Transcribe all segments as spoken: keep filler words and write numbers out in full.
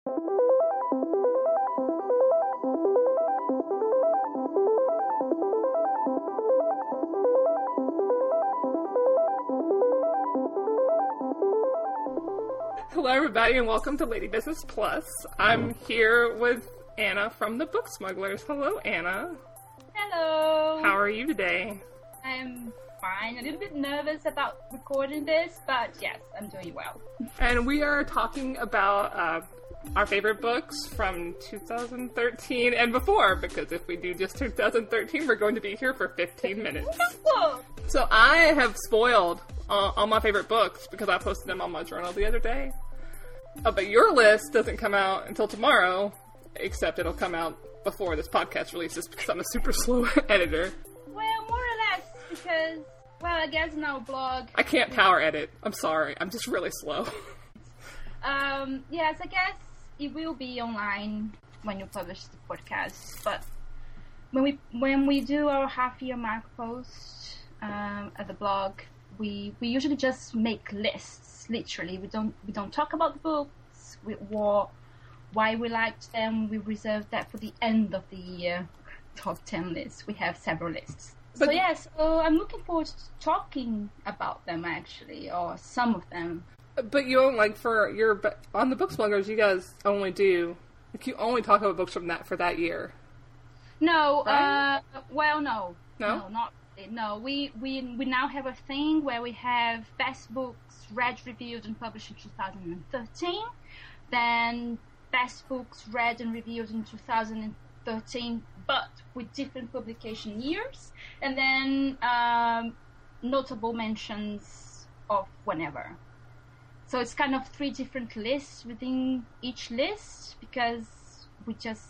Hello everybody and welcome to Lady Business Plus. I'm here with Anna from the Book Smugglers. Hello Anna. Hello. How are you today? I'm fine. A little bit nervous about recording this, but yes, I'm doing well. And we are talking about uh, our favorite books from two thousand thirteen and before, because if we do just two thousand thirteen, we're going to be here for fifteen minutes. So I have spoiled uh, all my favorite books because I posted them on my journal the other day. Uh, but your list doesn't come out until tomorrow, except it'll come out before this podcast releases because I'm a super slow editor. Well, more or less, because, well, I guess in our blog... I can't power edit. I'm sorry. I'm just really slow. um, yes, I guess it will be online when you publish the podcast, but when we when we do our half-year mark post um, at the blog, we we usually just make lists. Literally, we don't we don't talk about the books, we, what, why we liked them. We reserve that for the end of the year top ten list. We have several lists. But so yes, yeah, so I'm looking forward to talking about them actually, or some of them. But you don't, like, for your on the Book Smugglers, you guys only do like you only talk about books from that for that year. No, right? uh, well, no, no, no, not no. We we we now have a thing where we have best books read, reviewed, and published in two thousand thirteen. Then best books read and reviewed in two thousand thirteen, but with different publication years. And then um, notable mentions of whenever. So it's kind of three different lists within each list because we just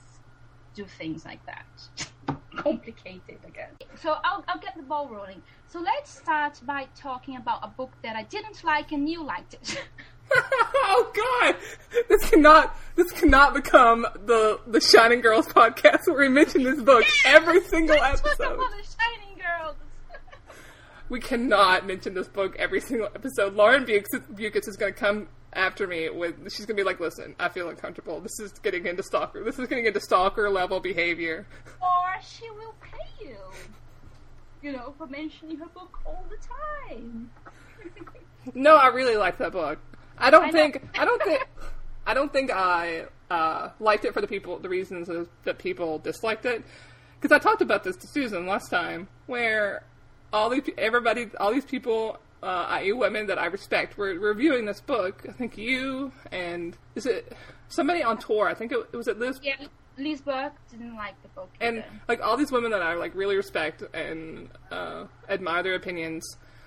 do things like that. Complicated, I guess. So I'll, I'll get the ball rolling. So let's start by talking about a book that I didn't like and you liked it. Oh God! This cannot this cannot become the the Shining Girls podcast where we mention this book yes! every single let's episode. Talk about the Shining Girls. We cannot mention this book every single episode. Lauren Bukis is going to come after me with, she's going to be like, listen, I feel uncomfortable. This is getting into stalker. This is getting into stalker level behavior. Or she will pay you, you know, for mentioning her book all the time. No, I really like that book. I don't I think, I don't think, I don't think I uh, liked it for the people, the reasons that people disliked it. Because I talked about this to Susan last time, where all these, everybody, all these people, uh, that is women that I respect, were reviewing this book. I think you and, is it somebody on tour? I think it, it was it Liz? Yeah, Liz Burke didn't like the book and either. Like all these women that I like really respect and uh, admire their opinions,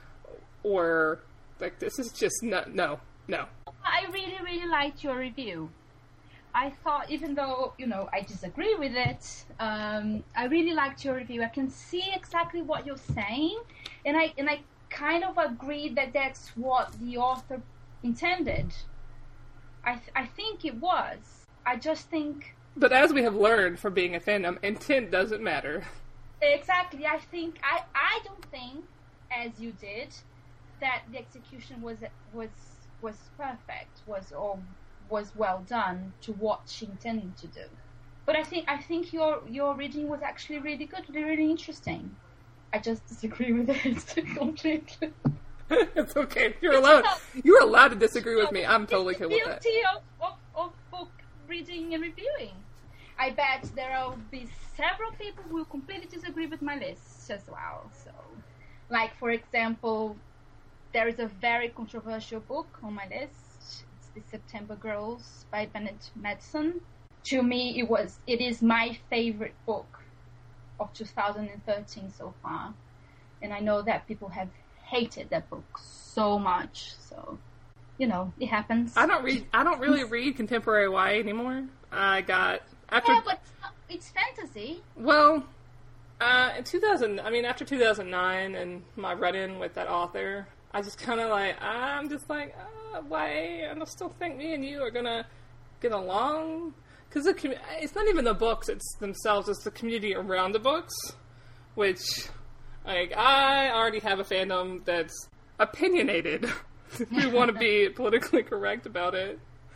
or like, this is just no, no, no. I really, really liked your review. I thought, even though, you know, I disagree with it, um, I really liked your review. I can see exactly what you're saying, and I and I kind of agree that that's what the author intended. I th- I think it was. I just think... But as we have learned from being a fandom, intent doesn't matter. Exactly. I think... I, I don't think, as you did, that the execution was was was perfect, was or was well done to what she intended to do. But I think I think your your reading was actually really good, really, really interesting. I just disagree with it completely. It's okay. You're allowed. You're allowed to disagree with me. I'm totally cool with that. Guilty of, of, of book reading and reviewing. I bet there will be several people who will completely disagree with my list as well. So, like for example, there is a very controversial book on my list. It's The September Girls by Bennett Madsen. To me, it was it is my favorite book of two thousand thirteen so far, and I know that people have hated that book so much. So, you know, it happens. I don't read. I don't really read contemporary Y A anymore. I got after. Yeah, but it's fantasy. Well, uh, in two thousand, I mean, after two thousand nine and my run-in with that author, I just kind of like, I'm just like, uh, Y A, and I still think me and you are gonna get along. Because it's not even the books it's themselves, it's the community around the books, which, like, I already have a fandom that's opinionated, if we want to be politically correct about it.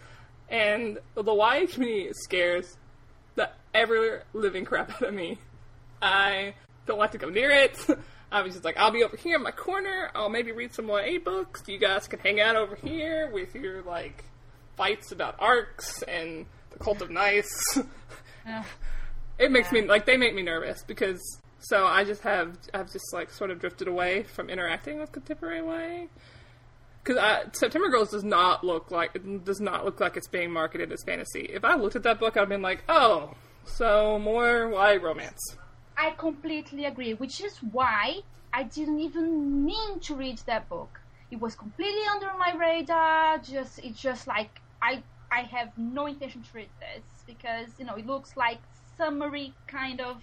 And the Y A community scares the ever living crap out of me. I don't like to go near it. I was just like, I'll be over here in my corner. I'll maybe read some Y A books. You guys can hang out over here with your, like, fights about arcs and the Cult of Nice. Uh, it makes yeah. me, like, they make me nervous because, so I just have, I've just, like, sort of drifted away from interacting with contemporary Y A. Because September Girls does not look like it does not look like it's being marketed as fantasy. If I looked at that book, I'd been like, oh, so more Y A romance. I completely agree, which is why I didn't even mean to read that book. It was completely under my radar. Just it's just like I I have no intention to read this because you know it looks like summary kind of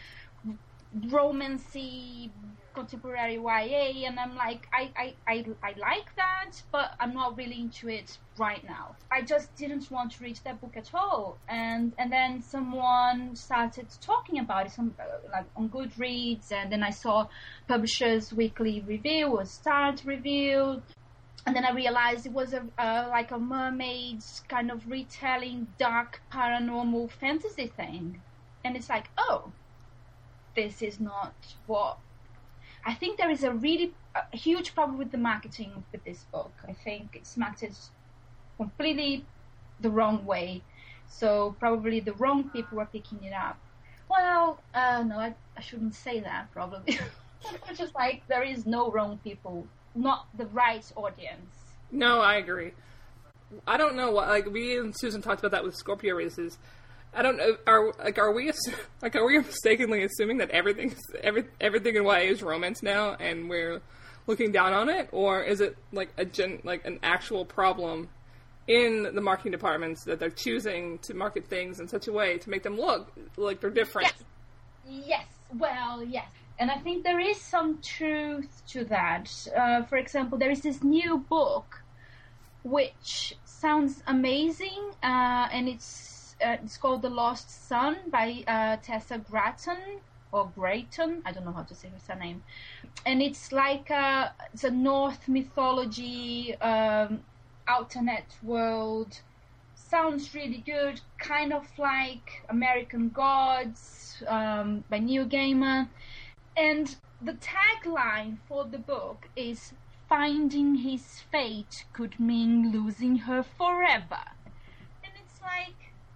romancy contemporary Y A, and I'm like I, I, I, I like that, but I'm not really into it right now. I just didn't want to read that book at all, and and then someone started talking about it, some like on Goodreads, and then I saw Publishers Weekly review or Start review, and then I realized it was a uh, like a mermaids kind of retelling dark paranormal fantasy thing, and it's like, oh, this is not what. I think there is a really a huge problem with the marketing with this book. I think it's marketed completely the wrong way. So probably the wrong people are picking it up. Well, uh, no, I, I shouldn't say that, probably. It's just like there is no wrong people, not the right audience. No, I agree. I don't know what, like, we and Susan talked about that with Scorpio races. I don't know. Are like are we like are we mistakenly assuming that everything every everything in Y A is romance now, and we're looking down on it, or is it like a gen, like an actual problem in the marketing departments that they're choosing to market things in such a way to make them look like they're different? Yes. Yes. Well, yes. And I think there is some truth to that. Uh, for example, there is this new book which sounds amazing, uh, and it's. Uh, it's called The Lost Sun by uh, Tessa Gratton, or Grayton, I don't know how to say her surname. And it's like a, it's a North mythology, um, alternate world. Sounds really good, kind of like American Gods um, by Neil Gaiman. And the tagline for the book is, "Finding his fate could mean losing her forever." And it's like,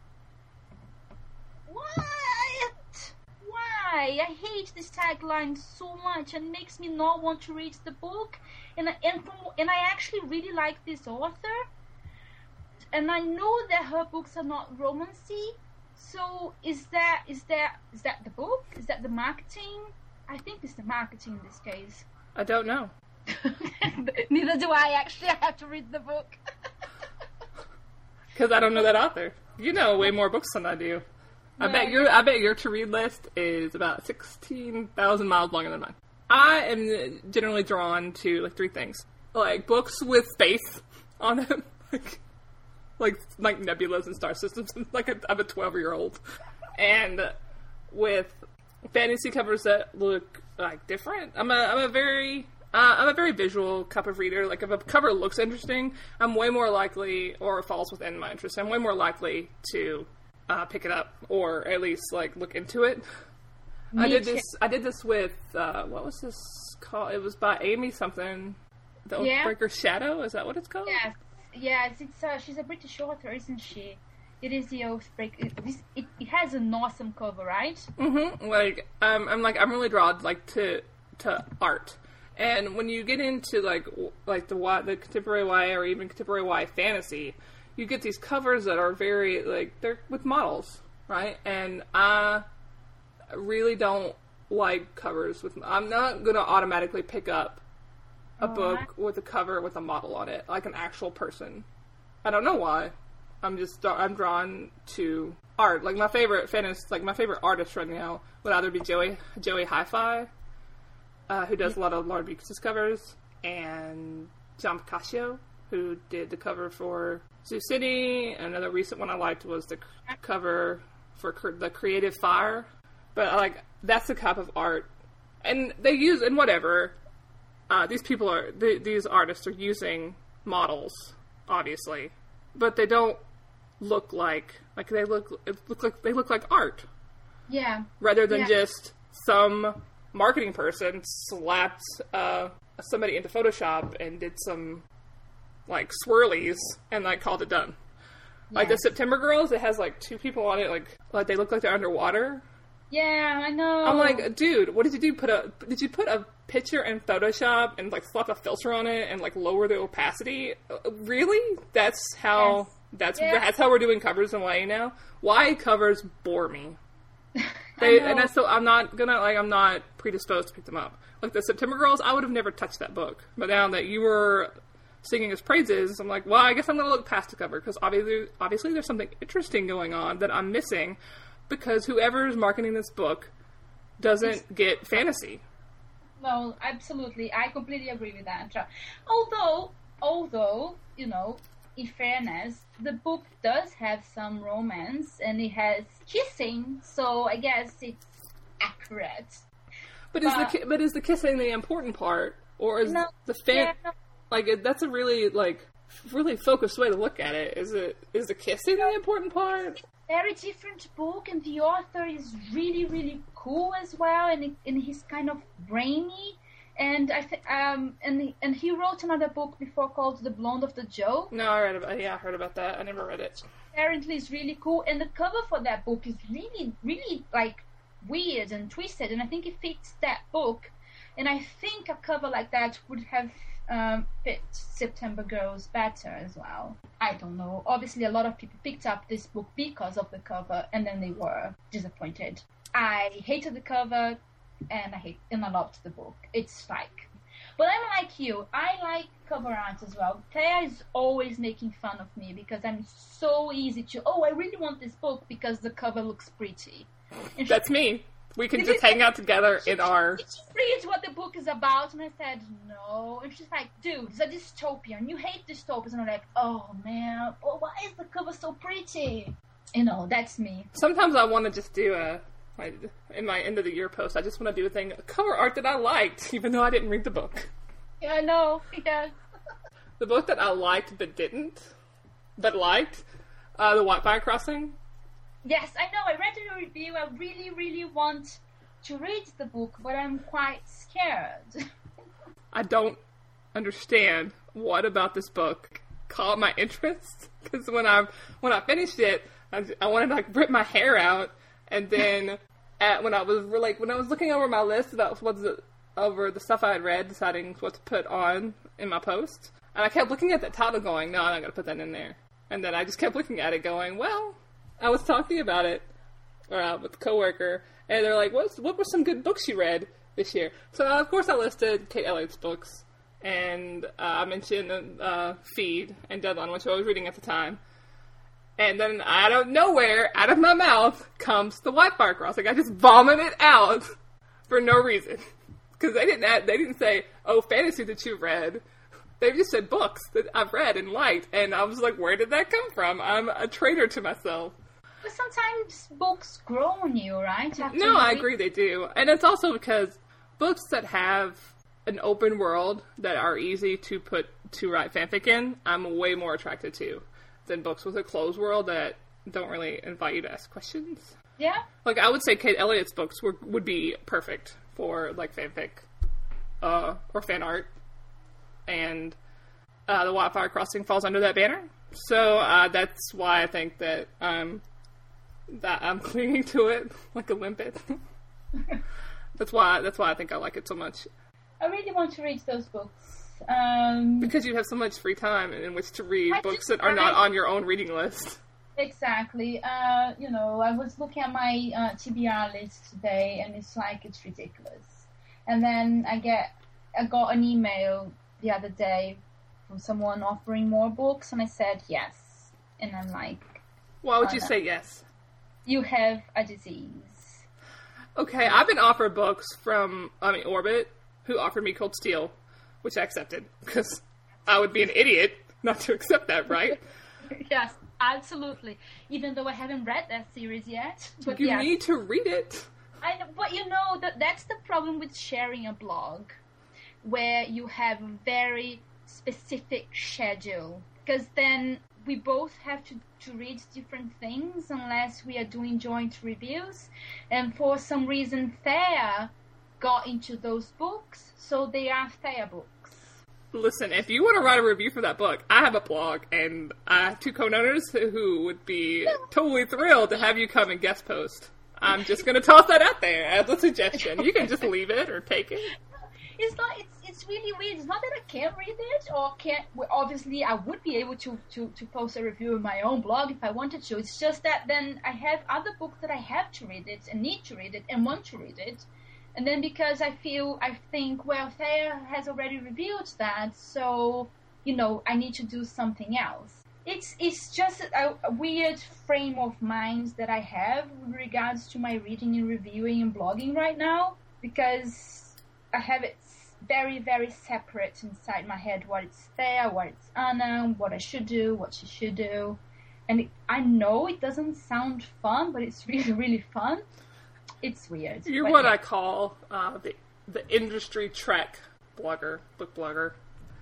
what? Why? I hate this tagline so much, and makes me not want to read the book. And and from, and I actually really like this author, and I know that her books are not romancy. So is that is that is that the book? Is that the marketing? I think it's the marketing in this case. I don't know. Neither do I. Actually, I have to read the book because I don't know that author. You know way more books than I do. I bet your I bet your to-read list is about sixteen thousand miles longer than mine. I am generally drawn to, like, three things. Like, books with space on them. like, like, like nebulas and star systems. Like, a, I'm a twelve-year-old. And with fantasy covers that look, like, different. I'm a, I'm a very... Uh, I'm a very visual cup of reader. Like, if a cover looks interesting, I'm way more likely, or falls within my interest, I'm way more likely to... Uh, pick it up, or at least like look into it. Me I did too. this. I did this with uh, what was this called? It was by Amy something. The yeah. Oathbreaker Shadow. Is that what it's called? Yes, yes. It's uh, she's a British author, isn't she? It is the Oathbreaker. It, it, it has an awesome cover, right? Mm-hmm. Like um, I'm like I'm really drawn like to to art, and when you get into like like the the contemporary Y A or even contemporary Y A fantasy. You get these covers that are very, like, they're with models, right? And I really don't like covers with, I'm not going to automatically pick up a oh, book what? with a cover with a model on it, like an actual person. I don't know why. I'm just, I'm drawn to art. Like, my favorite fantasy, like, my favorite artist right now would either be Joey, Joey Hi-Fi, uh, who does a lot of Laura Beatrice covers, and John Picasso, who did the cover for Zoo City. Another recent one I liked was the c- cover for cr- the Creative Fire. But, like, that's the type of art. And they use, and whatever, uh, these people are, th- these artists are using models, obviously. But they don't look like like they look it look like they look like art. Yeah. Rather than yeah. just some marketing person slapped uh, somebody into Photoshop and did some like swirlies and like called it done. Yeah. Like the September Girls, it has like two people on it, like like they look like they're underwater. Yeah, I know. I'm like, dude, what did you do? Put a did you put a picture in Photoshop and like slap a filter on it and like lower the opacity? Uh, really? That's how yes. that's yeah. that's how we're doing covers in Y A now. Y A covers bore me. They, and that's so I'm not gonna like I'm not predisposed to pick them up. Like the September Girls, I would have never touched that book. But now that you were singing his praises, I'm like, well, I guess I'm gonna look past the cover because obviously, obviously, there's something interesting going on that I'm missing because whoever is marketing this book doesn't get fantasy. No, absolutely, I completely agree with that. Although, although you know. In fairness, the book does have some romance and it has kissing, so I guess it's accurate. But, but is the ki- but is the kissing the important part, or is no, the fan yeah, no. like that's a really like really focused way to look at it? Is it is the kissing the important part? It's a very different book, and the author is really really cool as well, and it, and he's kind of brainy. And I th- um and he, and he wrote another book before called The Blonde of the Joe. No, I read about yeah, I heard about that. I never read it. Apparently, it's really cool, and the cover for that book is really, really like weird and twisted, and I think it fits that book. And I think a cover like that would have um, fit September Girls better as well. I don't know. Obviously, a lot of people picked up this book because of the cover, and then they were disappointed. I hated the cover. And I hate and I loved the book. It's like, but I'm like you. I like cover art as well. Claire is always making fun of me because I'm so easy to. Oh, I really want this book because the cover looks pretty. And That's she, me. We can just hang out together she, in our. Did you read what the book is about? And I said no. And she's like, dude, it's a dystopia, and you hate dystopias. And I'm like, oh man, oh, why is the cover so pretty? You know, that's me. Sometimes I want to just do a. I, in my end of the year post, I just want to do a thing, cover art that I liked, even though I didn't read the book. Yeah, I know. Yeah. The book that I liked but didn't, but liked, uh, The Whitefire Crossing. Yes, I know. I read your review. I really, really want to read the book, but I'm quite scared. I don't understand what about this book caught my interest, because when I when I finished it, I, I wanted to like rip my hair out. And then, at, when I was like when I was looking over my list about what's the, over the stuff I had read, deciding what to put on in my post, and I kept looking at that title, going, "No, I'm not going to put that in there." And then I just kept looking at it, going, "Well, I was talking about it uh, with a coworker, and they're like, "What? What were some good books you read this year?" So uh, of course I listed Kate Elliott's books, and uh, I mentioned uh, Feed and Deadline, which I was reading at the time. And then out of nowhere, out of my mouth, comes The Whitefire Crossing. I just vomited it out for no reason. Because they didn't add, they didn't say, oh, fantasy that you read. They just said books that I've read and liked. And I was like, where did that come from? I'm a traitor to myself. But sometimes books grow on you, right? After no, you I read- agree they do. And it's also because books that have an open world that are easy to put, to write fanfic in, I'm way more attracted to. Than books with a closed world that don't really invite you to ask questions. Yeah. Like, I would say Kate Elliott's books were, would be perfect for, like, fanfic, uh, or fan art. And, uh, The Whitefire Crossing falls under that banner. So, uh, that's why I think that, um, that I'm clinging to it like a limpet. that's why, that's why I think I like it so much. I really want to read those books. Um, because you have so much free time in which to read I books just, that are not I, on your own reading list. Exactly. Uh, you know, I was looking at my uh, T B R list today, and it's like, it's ridiculous. And then I get, I got an email the other day from someone offering more books, and I said yes. And I'm like, why would oh, you no. say yes? You have a disease. Okay, I've been offered books from, I mean, Orbit, who offered me Cold Steel, which I accepted, because I would be an idiot not to accept that, right? Yes, absolutely. Even though I haven't read that series yet. But you yes. need to read it. I know, but you know, that that's the problem with sharing a blog, where you have a very specific schedule. Because then we both have to, to read different things unless we are doing joint reviews. And for some reason, Thea got into those books, so they are Thea books. Listen, if you want to write a review for that book, I have a blog, and I have two co-owners who would be totally thrilled to have you come and guest post. I'm just going to toss that out there as a suggestion. You can just leave it or take it. It's not. It's it's really weird. It's not that I can't read it or can't. Well, obviously, I would be able to, to, to post a review on my own blog if I wanted to. It's just that then I have other books that I have to read it and need to read it and want to read it. And then because I feel, I think, well, Thea has already reviewed that, so, you know, I need to do something else. It's it's just a, a weird frame of mind that I have with regards to my reading and reviewing and blogging right now, because I have it very, very separate inside my head, what it's Thea, what it's Anna, what I should do, what she should do. And it, I know it doesn't sound fun, but it's really, really fun. It's weird. You're what yeah. I call uh, the the industry trek blogger, book blogger.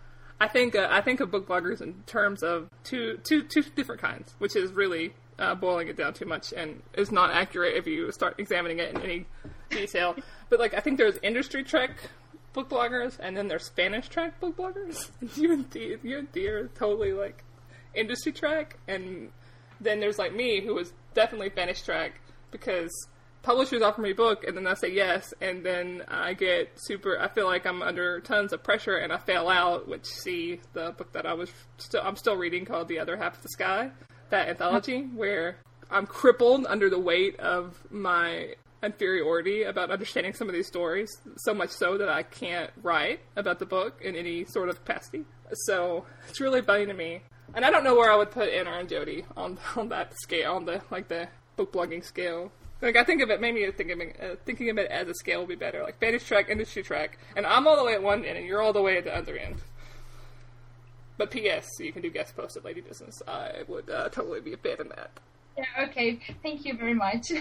I think uh, I think of book bloggers in terms of two two two different kinds, which is really uh, boiling it down too much and is not accurate if you start examining it in any detail. But like I think there's industry trek book bloggers, and then there's Spanish trek book bloggers. you and Dee, you and Dee are totally like industry trek, and then there's like me who is definitely Spanish trek because publishers offer me a book, and then I say yes, and then I get super, I feel like I'm under tons of pressure, and I fail out, which, see, the book that I was still, I'm still reading called The Other Half of the Sky, that anthology, where I'm crippled under the weight of my inferiority about understanding some of these stories, so much so that I can't write about the book in any sort of capacity. So, it's really funny to me. And I don't know where I would put Anna and Jody on, on that scale, on the, like, the book blogging scale. Like, I think of it, maybe thinking, uh, thinking of it as a scale would be better. Like, Spanish track, industry track. And I'm all the way at one end, and you're all the way at the other end. But P S, so you can do guest posts at Lady Business. I would uh, totally be a fan of that. Yeah, okay. Thank you very much.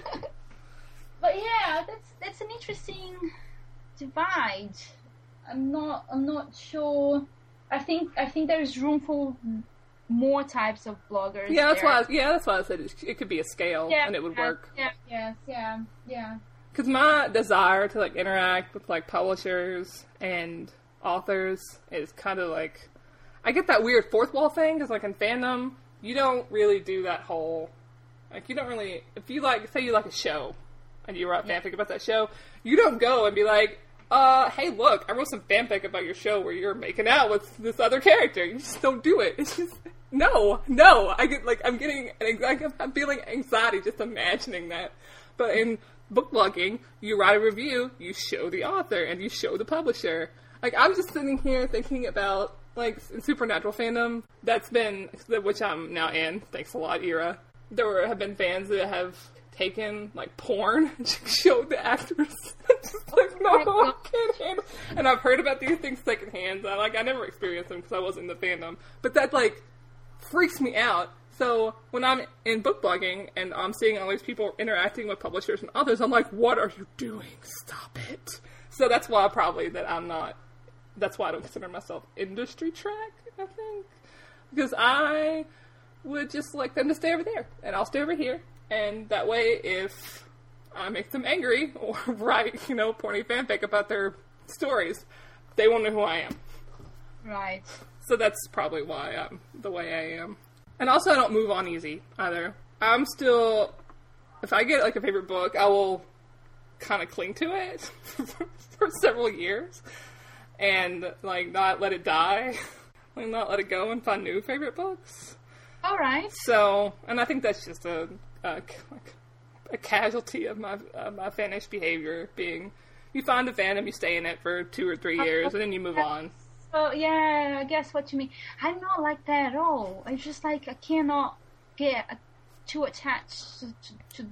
But yeah, that's that's an interesting divide. I'm not I'm not sure. I think I think there is room for more types of bloggers. Yeah, that's there. why. I, yeah, that's why I said it, it could be a scale, yeah, and it would yeah, work. Yeah, yes, yeah, yeah. Because my desire to like interact with like publishers and authors is kind of like, I get that weird fourth wall thing. Because like in fandom, you don't really do that whole, like you don't really. If you like, say you like a show, and you write fanfic about that show, you don't go and be like, Uh, hey, look, I wrote some fanfic about your show where you're making out with this other character. You just don't do it. It's just, no, no. I get, like, I'm getting, like, I'm feeling anxiety just imagining that. But in book blogging, you write a review, you show the author, and you show the publisher. Like, I'm just sitting here thinking about, like, in Supernatural fandom, that's been, which I'm now in, thanks a lot, Ira. There were, have been fans that have taken, like, porn and showed the actors. Just like, no, I can't handle. And I've heard about these things secondhand. I, like, I never experienced them because I wasn't in the fandom. But that, like, freaks me out. So when I'm in book blogging and I'm seeing all these people interacting with publishers and others, I'm like, what are you doing? Stop it. So that's why probably that I'm not, that's why I don't consider myself industry track, I think. Because I would just like them to stay over there. And I'll stay over here. And that way, if I make them angry or write, you know, porny fanfic about their stories, they won't know who I am. Right. So that's probably why I'm the way I am. And also, I don't move on easy, either. I'm still, if I get, like, a favorite book, I will kind of cling to it for several years. And, like, not let it die. Like, not let it go and find new favorite books. All right. So, and I think that's just a... Uh, like a casualty of my uh, my fanish behavior being, you find a fandom, you stay in it for two or three years, and then you move on. Oh, yeah, I guess what you mean. I'm not like that at all. It's just like I cannot get too attached to, to, to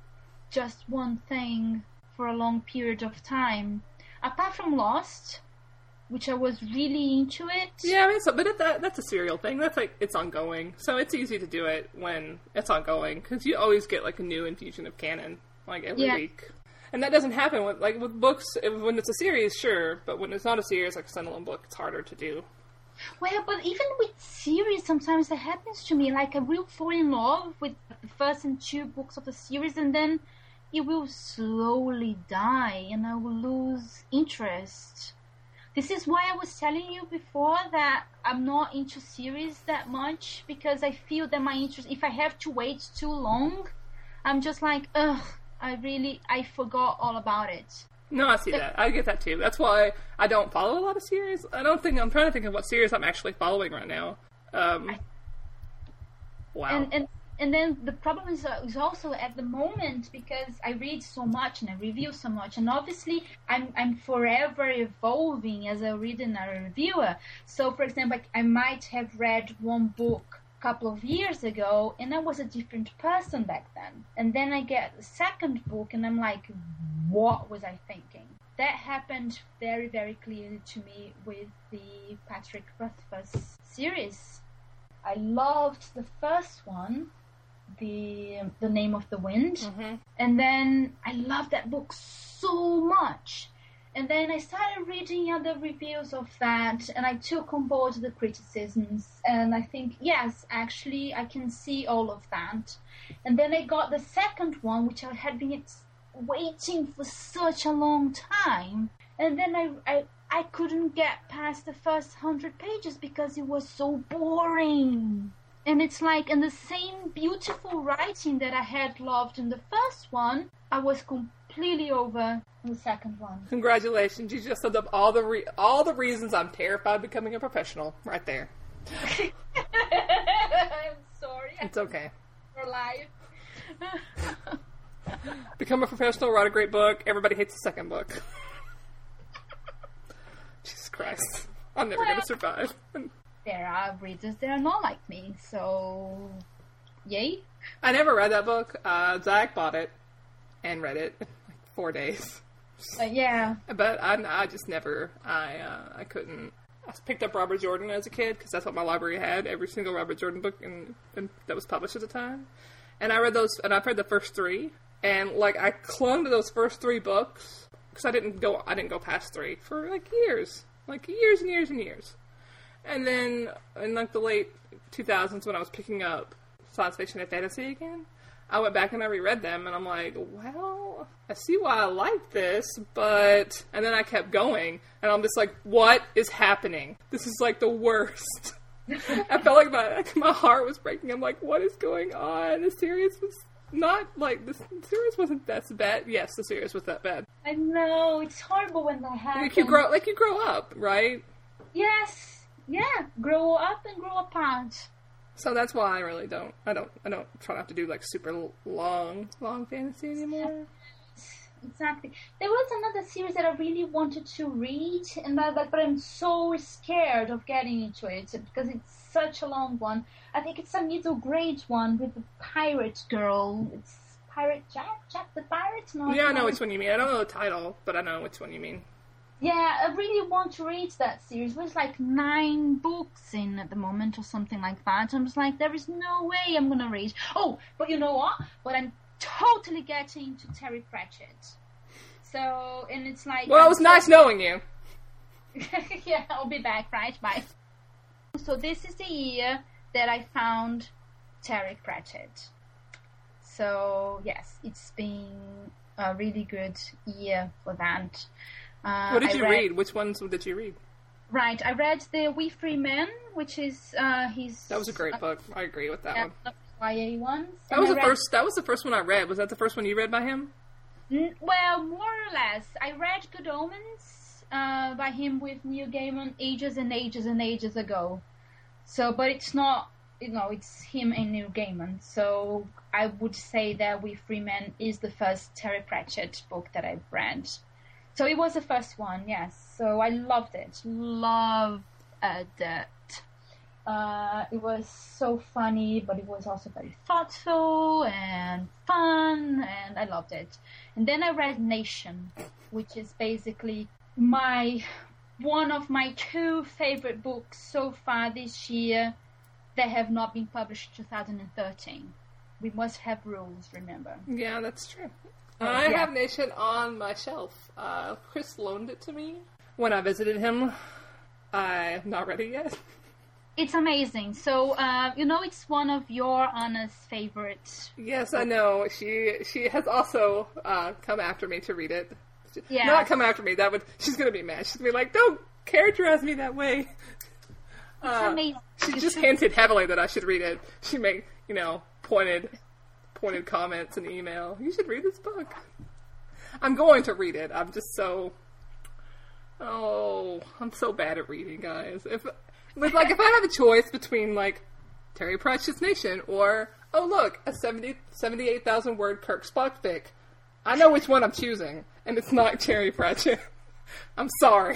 just one thing for a long period of time. Apart from Lost, which I was really into it. Yeah, I mean, so, but it, that, that's a serial thing. That's like, it's ongoing. So it's easy to do it when it's ongoing, because you always get like a new infusion of canon, like every yeah. week. And that doesn't happen with, like, with books. If, when it's a series, sure, but when it's not a series, like a standalone book, it's harder to do. Well, but even with series, sometimes that happens to me. Like, I will fall in love with the first and two books of the series, and then it will slowly die, and I will lose interest. This is why I was telling you before that I'm not into series that much, because I feel that my interest, if I have to wait too long, I'm just like, ugh, I really, I forgot all about it. No, I see that. I get that too. That's why I don't follow a lot of series. I don't think, I'm trying to think of what series I'm actually following right now. Um, wow. And, and and then the problem is, uh, is also at the moment, because I read so much and I review so much, and obviously I'm I'm forever evolving as a reader and a reviewer. So, for example, I, I might have read one book a couple of years ago, and I was a different person back then. And then I get the second book, and I'm like, what was I thinking? That happened very, very clearly to me with the Patrick Rothfuss series. I loved the first one, the the Name of the Wind, mm-hmm. and then I loved that book so much. And then I started reading other reviews of that, and I took on board the criticisms, and I think, yes, actually, I can see all of that. And then I got the second one, which I had been ex- waiting for such a long time, and then I, I, I couldn't get past the first hundred pages because it was so boring. And it's like, in the same beautiful writing that I had loved in the first one, I was completely over the second one. Congratulations, you just summed up all the re- all the reasons I'm terrified of becoming a professional, right there. I'm sorry. It's okay. For life. Become a professional, write a great book, everybody hates the second book. Jesus Christ. I'm never well, going to survive. There are readers that are not like me, so yay. I never read that book. Uh, Zach bought it and read it in like four days. Uh, yeah. But I, I just never, I uh, I couldn't. I picked up Robert Jordan as a kid because that's what my library had, every single Robert Jordan book in, in, that was published at the time. And I read those, and I've read the first three, and like I clung to those first three books because I didn't go, I didn't go past three for like years, like years and years and years. And then in like the late two thousands, when I was picking up science fiction and fantasy again, I went back and I reread them, and I'm like, well, I see why I like this, but... And then I kept going, and I'm just like, what is happening? This is like the worst. I felt like my like my heart was breaking. I'm like, what is going on? The series was not like... The series wasn't that bad. Yes, the series was that bad. I know, it's horrible when that happens. Like you grow, like you grow up, right? Yes. Yeah, grow up and grow apart. So that's why I really don't, I don't, I don't try not to do like super long, long fantasy anymore. Exactly. There was another series that I really wanted to read, and I, but I'm so scared of getting into it because it's such a long one. I think it's a middle grade one with the pirate girl. It's Pirate Jack, Jack the Pirate. No, yeah, I know which one you mean. I don't know the title, but I know which one you mean. Yeah, I really want to read that series. There's like nine books in at the moment or something like that. I'm just like, there is no way I'm going to read. Oh, but you know what? But I'm totally getting into Terry Pratchett. So, and it's like... Well, it was nice knowing you. Yeah, I'll be back, right? Bye. So this is the year that I found Terry Pratchett. So, yes, it's been a really good year for that. Uh, what did I you read, read? Which ones did you read? Right, I read the We Free Men, which is uh, his. That was a great uh, book. I agree with that uh, one. Y A ones. That was I the read, first. That was the first one I read. Was that the first one you read by him? N- well, more or less. I read Good Omens uh, by him with Neil Gaiman ages and ages and ages ago. So, but it's not. You know, it's him and Neil Gaiman. So I would say that We Free Men is the first Terry Pratchett book that I've read. So it was the first one, yes. So I loved it. Loved it. Uh, it was so funny, but it was also very thoughtful and fun, and I loved it. And then I read Nation, which is basically my one of my two favorite books so far this year that have not been published in two thousand thirteen. We must have rules, remember? Yeah, that's true. I yeah. have Nation on my shelf. Uh, Chris loaned it to me when I visited him I'm not ready yet. It's amazing. So, uh, you know, it's one of your Anna's favorites. Yes, I know. She she has also uh, come after me to read it. Yeah. Not come after me. That would she's gonna be mad. She's gonna be like, "Don't characterize me that way." It's uh, amazing. She You just should- hinted heavily that I should read it. She made, you know, pointed pointed comments in the email. You should read this book. I'm going to read it. I'm just so oh, I'm so bad at reading, guys. If With, like, if I have a choice between, like, Terry Pratchett's Nation or, oh, look, a seventy, seventy-eight thousand word Kirk Spock fic, I know which one I'm choosing, and it's not Terry Pratchett. I'm sorry.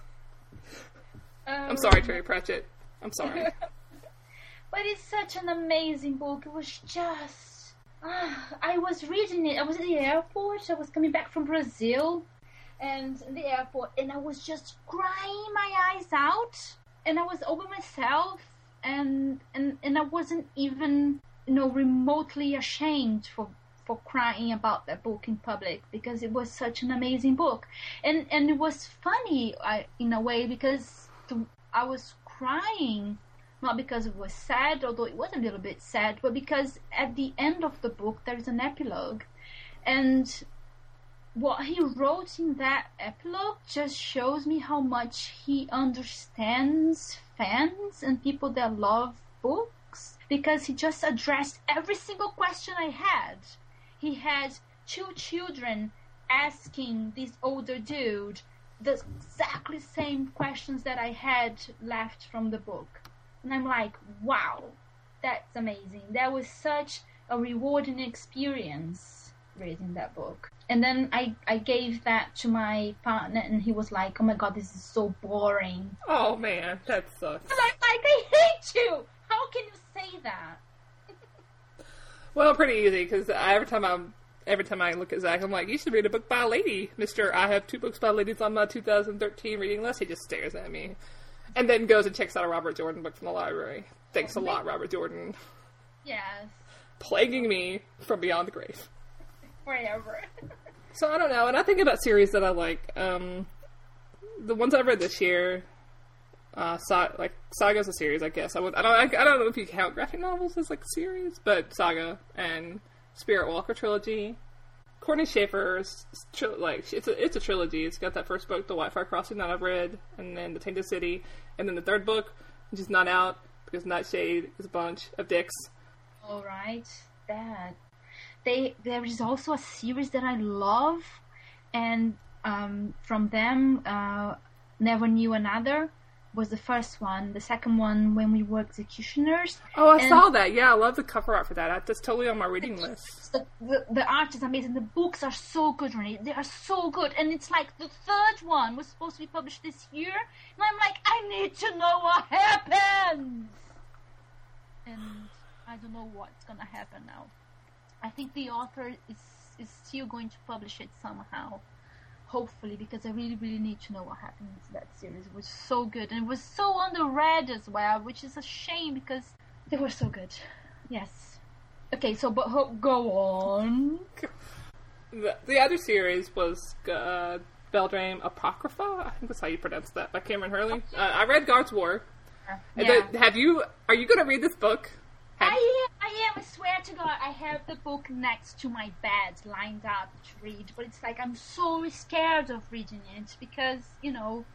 Um, I'm sorry, Terry Pratchett. I'm sorry. But it's such an amazing book. It was just... Uh, I was reading it. I was at the airport. I was coming back from Brazil, and in the airport, and I was just crying my eyes out. And I was all by myself, and, and and I wasn't even, you know, remotely ashamed for, for crying about that book in public, because it was such an amazing book. And and it was funny, I, in a way, because the, I was crying, not because it was sad, although it was a little bit sad, but because at the end of the book there is an epilogue. And what he wrote in that epilogue just shows me how much he understands fans and people that love books, because he just addressed every single question I had. He had two children asking this older dude the exactly same questions that I had left from the book. And I'm like, wow, that's amazing. That was such a rewarding experience reading that book. And then I, I gave that to my partner, and he was like, oh my god, this is so boring. Oh, man, that sucks. And I'm like, I hate you! How can you say that? Well, pretty easy, because every time I'm every time I look at Zach, I'm like, you should read a book by a lady, Mister I have two books by ladies on my two thousand thirteen reading list. He just stares at me. And then goes and checks out a Robert Jordan book from the library. Thanks a lot, Robert Jordan. Yes. Plaguing me from beyond the grave. Forever. So I don't know, and I think about series that I like. Um, the ones I've read this year, uh, Sa- like Saga's a series, I guess. I would, I don't, I, I don't know if you count graphic novels as like a series, but Saga and Spirit Walker trilogy. Courtney Schaefer's tri- like it's a it's a trilogy. It's got that first book, The Whitefire Crossing, that I've read, and then The Tainted City, and then the third book, which is not out because Nightshade is a bunch of dicks. All right, that. They, there is also a series that I love, and um, from them, uh, Never Knew Another was the first one. The second one, When We Were Executioners. Oh, I and saw that. Yeah, I love the cover art for that. That's totally on my reading list. The, the, the art is amazing. The books are so good, Renee. They are so good. And it's like the third one was supposed to be published this year, and I'm like, I need to know what happens! And I don't know what's gonna happen now. I think the author is, is still going to publish it somehow. Hopefully, because I really, really need to know what happened to that series. It was so good. And it was so underread as well, which is a shame because they were so good. Yes. Okay, so but ho- go on. The, the other series was uh, Beldrame Apocrypha. I think that's how you pronounce that, by Cameron Hurley. Uh, I read Guard's War. Yeah. The, have you? Are you going to read this book? Have, I am, I am, I swear to God, I have the book next to my bed, lined up to read, but it's like I'm so scared of reading it, because, you know,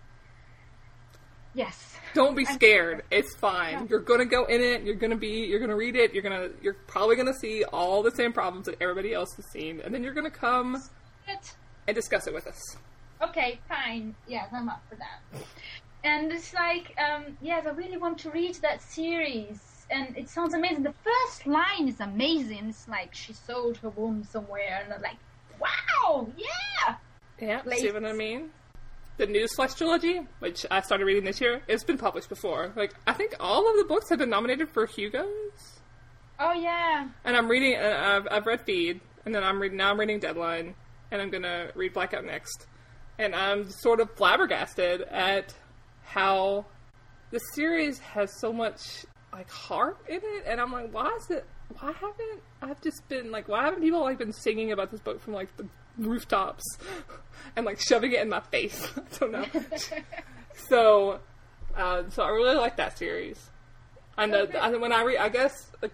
yes. Don't be I'm scared. scared. It's fine. No. You're gonna go in it, you're gonna be, you're gonna read it, you're gonna, you're probably gonna see all the same problems that everybody else has seen, and then you're gonna come It. and discuss it with us. Okay, fine, yes, I'm up for that. And it's like, um, yes, I really want to read that series. And it sounds amazing. The first line is amazing. It's like she sold her womb somewhere, and I'm like, wow, yeah. Yeah, Late. see what I mean? The Newsflesh trilogy, which I started reading this year, it's been published before. Like, I think all of the books have been nominated for Hugos. Oh yeah. And I'm reading, uh, I've, I've read Feed, and then I'm reading, now I'm reading Deadline, and I'm gonna read Blackout next. And I'm sort of flabbergasted at how the series has so much, like, heart in it, and I'm like, why is it, why haven't, I've just been, like, why haven't people, like, been singing about this book from, like, the rooftops, and, like, shoving it in my face? I don't know. So, Uh, so I really like that series. And the, the, when I read, I guess, like,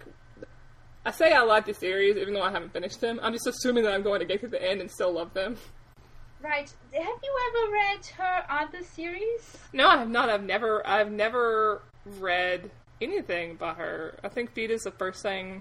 I say I like the series even though I haven't finished them. I'm just assuming that I'm going to get to the end and still love them. Right. Have you ever read her other series? No, I have not. I've never, I've never read anything by her. I think Vita's the first thing,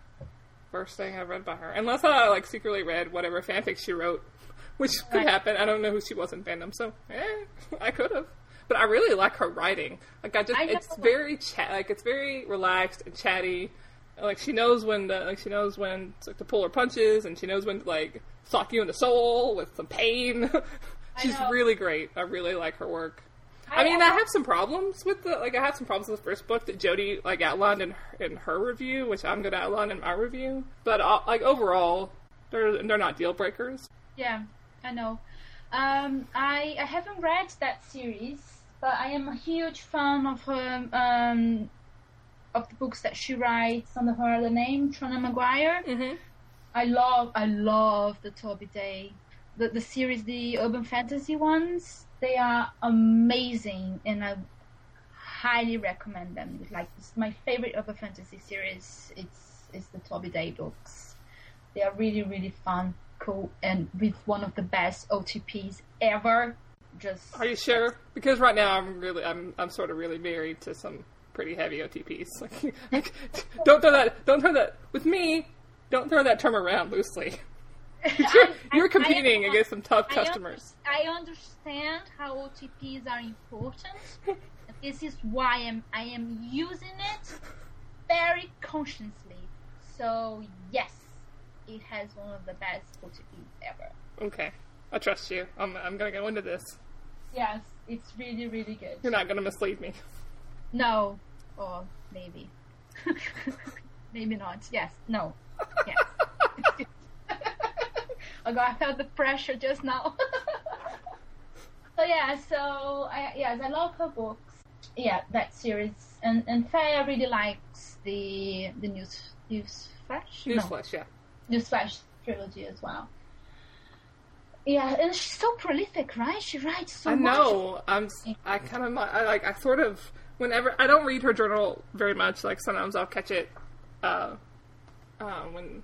first thing I've read by her. Unless I, like, secretly read whatever fanfic she wrote, which could right. happen. I don't know who she was in fandom, so, eh, I could have. But I really like her writing. Like, I just, I it's very, chat, like, it's very relaxed and chatty. Like, she knows when to, like, she knows when to, like, to pull her punches, and she knows when to, like, sock you in the soul with some pain. She's really great. I really like her work. I, I mean, I have some problems with the, like, I have some problems with the first book that Jody, like, outlined in her, in her review, which I'm going to outline in my review. But, uh, like, overall, they're, they're not deal breakers. Yeah, I know. Um, I, I haven't read that series, but I am a huge fan of her, um, of the books that she writes under her other name, Trona Maguire. Mm-hmm. I love, I love the Toby Day. The, the series, the urban fantasy ones, they are amazing, and I highly recommend them. Like, it's my favorite urban fantasy series, it's, it's the Toby Day books. They are really, really fun, cool, and with one of the best O T Ps ever. Just Are you sure? Because right now I'm really, I'm, I'm sort of really married to some pretty heavy O T Ps. Like, like, don't throw that, don't throw that, with me, don't throw that term around loosely. You're, you're competing I, I, against some tough I customers. Under, I understand how O T Ps are important. This is why I'm, I am using it very consciously. So, yes, it has one of the best O T Ps ever. Okay. I trust you. I'm, I'm going to go into this. Yes, it's really, really good. You're not going to mislead me. No. Or maybe. Maybe not. Yes. No. Yes. Oh God, I felt the pressure just now. So yeah, so I, yes, I love her books. Yeah, that series, and and Faye really likes the the news news flash. Newsflash, no. yeah. Newsflash trilogy as well. Yeah, and she's so prolific, right? She writes so I much. I know. I'm. I kind of. I like. I sort of. Whenever I don't read her journal very much. Like sometimes I'll catch it. Uh, uh, when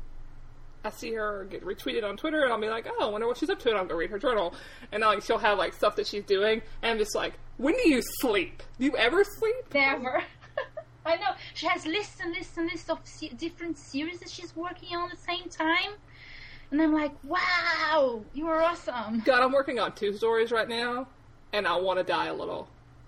I see her get retweeted on Twitter, and I'll be like, "Oh, I wonder what she's up to," and I'll go read her journal, and like she'll have like stuff that she's doing, and I'm just like, "When do you sleep? Do you ever sleep?" Never. I know. She has lists and lists and lists of se- different series that she's working on at the same time. And I'm like, wow, you are awesome. God, I'm working on two stories right now, and I want to die a little.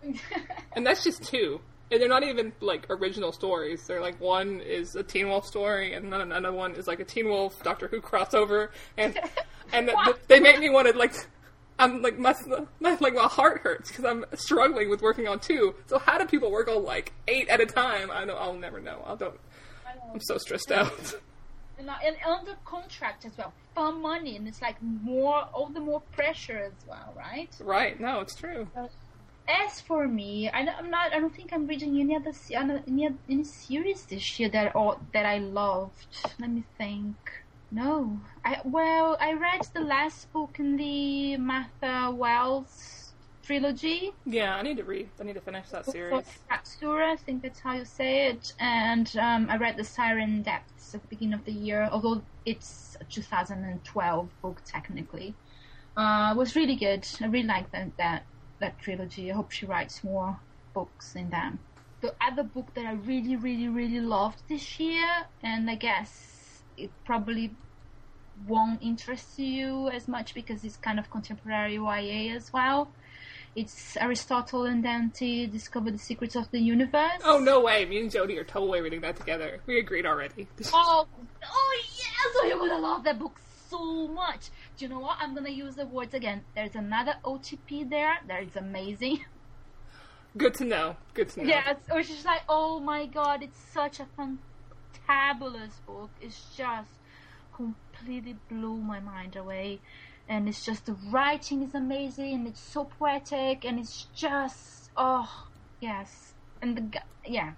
And that's just two. And they're not even, like, original stories. They're, like, one is a Teen Wolf story, and then another one is, like, a Teen Wolf Doctor Who crossover. And and th- th- they make me want to, like, I'm, like, my, my, like, my heart hurts, because I'm struggling with working on two. So how do people work on, like, eight at a time? I know, I'll never know. I don't, I'm so stressed out. And, and under contract as well, for money, and it's like more, all the more pressure as well, right? Right. No, it's true. But as for me, I, I'm not. I don't think I'm reading any other any any series this year that or that I loved. Let me think. No, I well, I read the last book in the Martha Wells trilogy. Yeah, I need to read. I need to finish that series. Katsura, I think that's how you say it. And um, I read The Siren Depths at the beginning of the year, although it's a two thousand twelve book technically. Uh, it was really good. I really liked that, that that trilogy. I hope she writes more books in them. The other book that I really, really, really loved this year, and I guess it probably won't interest you as much because it's kind of contemporary Y A as well. It's Aristotle and Dante Discover the Secrets of the Universe. Oh, no way. Me and Jody are totally reading that together. We agreed already. oh, oh yes! Oh, you're gonna love that book so much. Do you know what? I'm gonna use the words again. There's another O T P there that is amazing. Good to know. Good to know. Yeah, it's, it's just like, oh my god, it's such a fantabulous book. It's just completely blew my mind away. And it's just, the writing is amazing, and it's so poetic, and it's just, oh, yes. And the, yeah.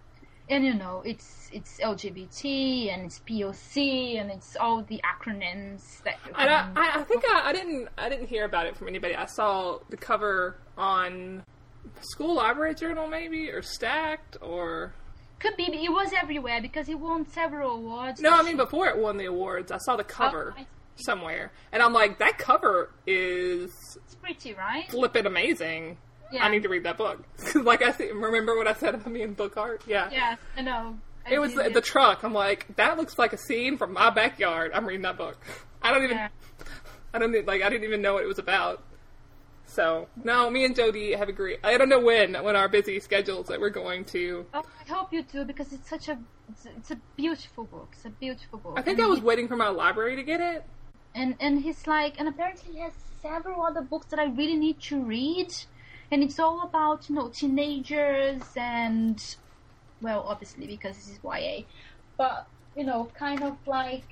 And you know, it's it's L G B T, and it's P O C, and it's all the acronyms that. And I, I, I think I, I didn't I didn't hear about it from anybody. I saw the cover on School Library Journal, maybe? Or Stacked, or... Could be, but it was everywhere because it won several awards. No, I mean, before it won the awards, I saw the cover oh, somewhere. And I'm like, that cover is... It's pretty, right? Flippin' amazing. Yeah. I need to read that book. Like, I th- remember what I said about me in book art? Yeah. Yeah, I know. I it was the, the truck. I'm like, that looks like a scene from my backyard. I'm reading that book. I don't even... Yeah. I don't like. I didn't even know what it was about. So no, me and Jody have agreed. I don't know when, when our busy schedules that we're going to. Oh, I hope you do because it's such a, it's a, it's a beautiful book. It's a beautiful book. I think and I was he, waiting for my library to get it. And and he's like, and apparently he has several other books that I really need to read, and it's all about you know teenagers and, well, obviously because this is Y A, but you know, kind of like.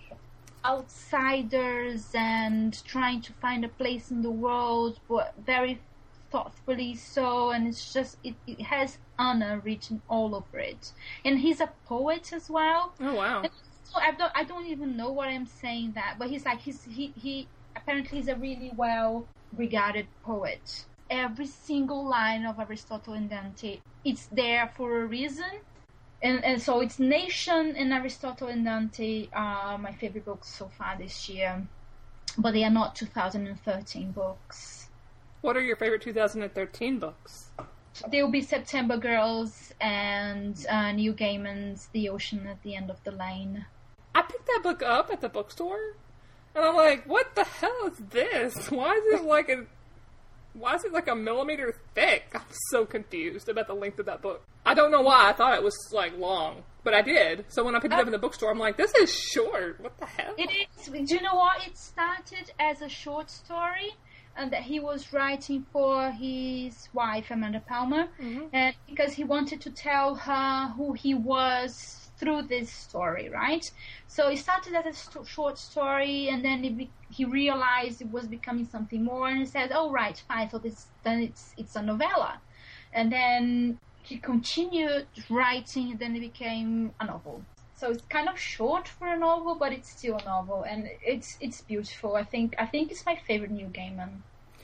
Outsiders and trying to find a place in the world, but very thoughtfully so, and it's just it, it has Anna written all over it, and he's a poet as well. Oh wow! And so I don't I don't even know what I'm saying that, but he's like he's he he apparently he's a really well regarded poet. Every single line of Aristotle and Dante, it's there for a reason. And, and so it's Nation and Aristotle and Dante are my favorite books so far this year, but they are not two thousand thirteen books. What are your favorite two thousand thirteen books? They will be September Girls and uh, Neil Gaiman's The Ocean at the End of the Lane. I picked that book up at the bookstore, and I'm like, what the hell is this? Why is it like a... Why is it like a millimeter thick? I'm so confused about the length of that book. I don't know why. I thought it was like long, but I did. So when I picked it up in the bookstore, I'm like, this is short. What the hell? It is. Do you know what? It started as a short story, and that he was writing for his wife, Amanda Palmer, mm-hmm. and because he wanted to tell her who he was through this story, right? So it started as a st- short story, and then it be- he realized it was becoming something more, and he said, "Oh, right, fine. So this then it's it's a novella," and then he continued writing, and then it became a novel. So it's kind of short for a novel, but it's still a novel, and it's it's beautiful. I think I think it's my favorite Neil Gaiman.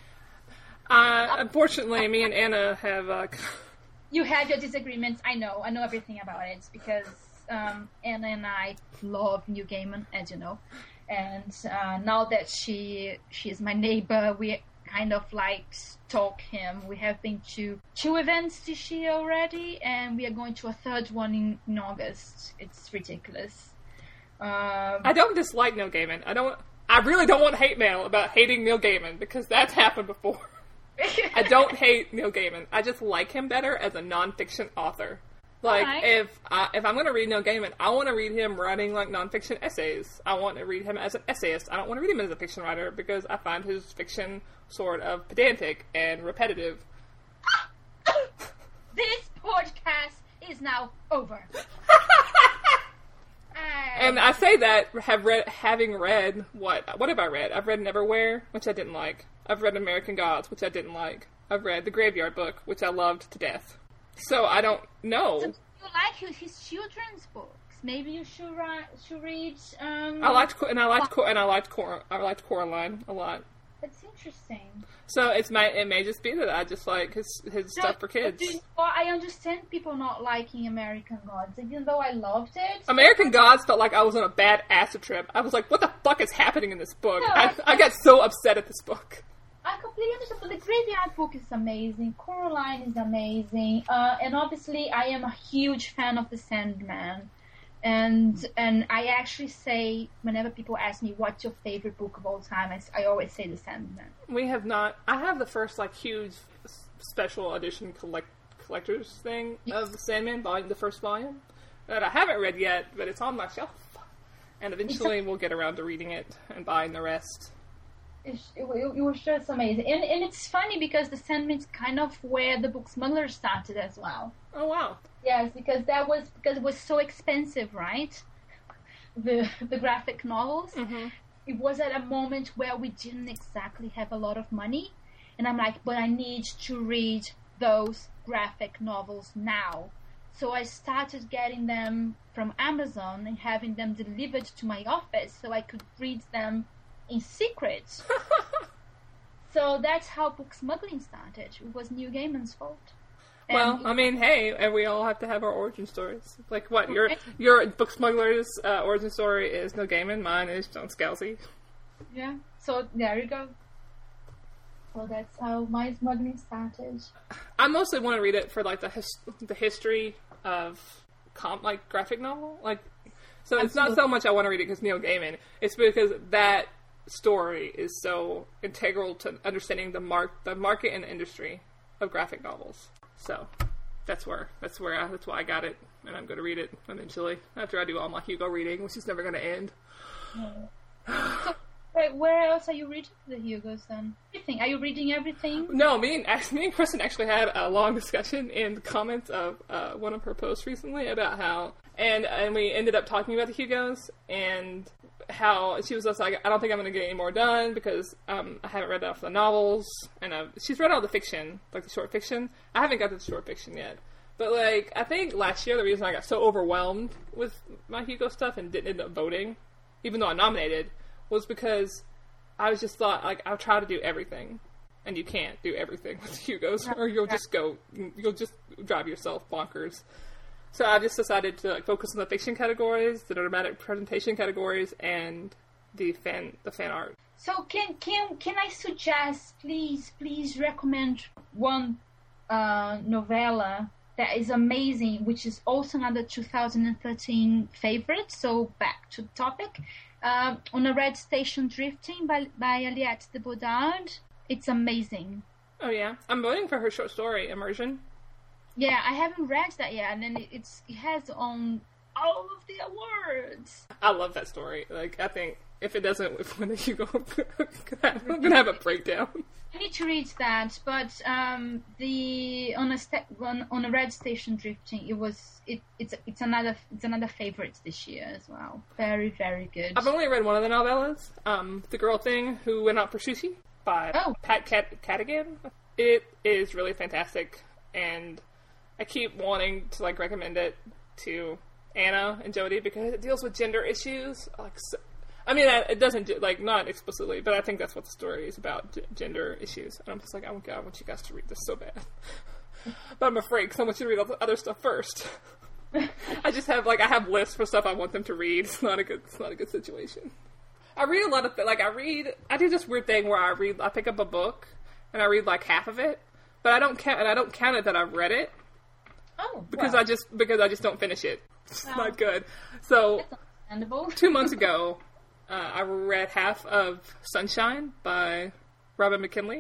Uh, unfortunately, me and Anna have. Uh... You have your disagreements. I know. I know everything about it because. Um, Anna and I love Neil Gaiman, as you know, and uh, now that she she is my neighbor, we kind of like stalk him. We have been to two events this year already, and we are going to a third one in, in August. It's ridiculous. Um, I don't dislike Neil Gaiman. I don't. I really don't want hate mail about hating Neil Gaiman because that's happened before. I don't hate Neil Gaiman. I just like him better as a nonfiction author. Like, right. if I, if I'm going to read Neil Gaiman, I want to read him writing, like, nonfiction essays. I want to read him as an essayist. I don't want to read him as a fiction writer because I find his fiction sort of pedantic and repetitive. This podcast is now over. And I say that have read, having read, what, what have I read? I've read Neverwhere, which I didn't like. I've read American Gods, which I didn't like. I've read The Graveyard Book, which I loved to death. So I don't know. So you like his, his children's books? Maybe you should write, should read. Um, I liked and I liked and I liked Cor- I liked Coraline a lot. That's interesting. So it's my it may just be that I just like his his so, stuff for kids. Do, well, I understand people not liking American Gods, even though I loved it. American Gods felt like I was on a bad acid trip. I was like, what the fuck is happening in this book? No, I, I, I got so upset at this book. I completely understand, but the Graveyard Book is amazing, Coraline is amazing, uh, and obviously I am a huge fan of The Sandman, and and I actually say, whenever people ask me, what's your favorite book of all time, I, I always say The Sandman. We have not, I have the first, like, huge special edition collect, collector's thing of The Sandman, volume, the first volume, that I haven't read yet, but it's on my shelf, and eventually a- we'll get around to reading it and buying the rest. It, it, it was just amazing. And, and it's funny because The Sandman's kind of where the book Smuggler started as well. Oh, wow. Yes, because that was because it was so expensive, right? The the graphic novels. Mm-hmm. It was at a moment where we didn't exactly have a lot of money. And I'm like, but I need to read those graphic novels now. So I started getting them from Amazon and having them delivered to my office so I could read them in secret. So that's how book smuggling started. It was Neil Gaiman's fault. Well, I mean, hey, and we all have to have our origin stories. Like, what, your your book smuggler's uh, origin story is Neil Gaiman, mine is John Scalzi. Yeah, so there you go. So that's how my smuggling started. I mostly want to read it for, like, the his- the history of, com- like, graphic novel. Like, so it's Absolutely. Not so much I want to read it because Neil Gaiman. It's because that story is so integral to understanding the mar- the market and the industry of graphic novels. So that's where that's where I, that's why I got it, and I'm going to read it eventually after I do all my Hugo reading, which is never going to end. So, wait, where else are you reading the Hugos then? Everything? Are you reading everything? No, me and me and Kristen actually had a long discussion in the comments of uh, one of her posts recently about how, and and we ended up talking about the Hugos and how she was just like, I don't think I'm going to get any more done because um, I haven't read enough of the novels, and I've, she's read all the fiction, like the short fiction. I haven't got to the short fiction yet. But, like, I think last year the reason I got so overwhelmed with my Hugo stuff and didn't end up voting, even though I nominated, was because I was just thought, like, I'll try to do everything. And you can't do everything with Hugos, or you'll just go, you'll just drive yourself bonkers. So I just decided to, like, focus on the fiction categories, the dramatic presentation categories, and the fan the fan art. So can can can I suggest, please, please recommend one uh, novella that is amazing, which is also another two thousand thirteen favorite. So back to the topic. Um, On a Red Station Drifting by by Aliette de Bodard. It's amazing. Oh yeah, I'm voting for her short story Immersion. Yeah, I haven't read that yet, and then it's it has on all of the awards. I love that story. Like, I think if it doesn't win the Hugo, I'm gonna have a breakdown. I need to read that, but um, the on a sta- on, on a Red Station Drifting, it was it it's it's another it's another favorite this year as well. Very very good. I've only read one of the novellas, um, The Girl Thing Who Went Out for Sushi by oh. Pat Cat- Cadigan. It is really fantastic, and I keep wanting to, like, recommend it to Anna and Jody because it deals with gender issues. Like, so, I mean, it doesn't do, like, not explicitly, but I think that's what the story is about, g- gender issues. And I'm just like, oh my god, I want you guys to read this so bad. But I'm afraid because I want you to read all the other stuff first. I just have, like, I have lists for stuff I want them to read. It's not a good, it's not a good situation. I read a lot of, th- like, I read, I do this weird thing where I read, I pick up a book and I read, like, half of it, but I don't count, and I don't count it that I've read it. Oh, because well. I just because I just don't finish it. It's well, not good. So that's understandable. two months ago, uh, I read half of Sunshine by Robin McKinley.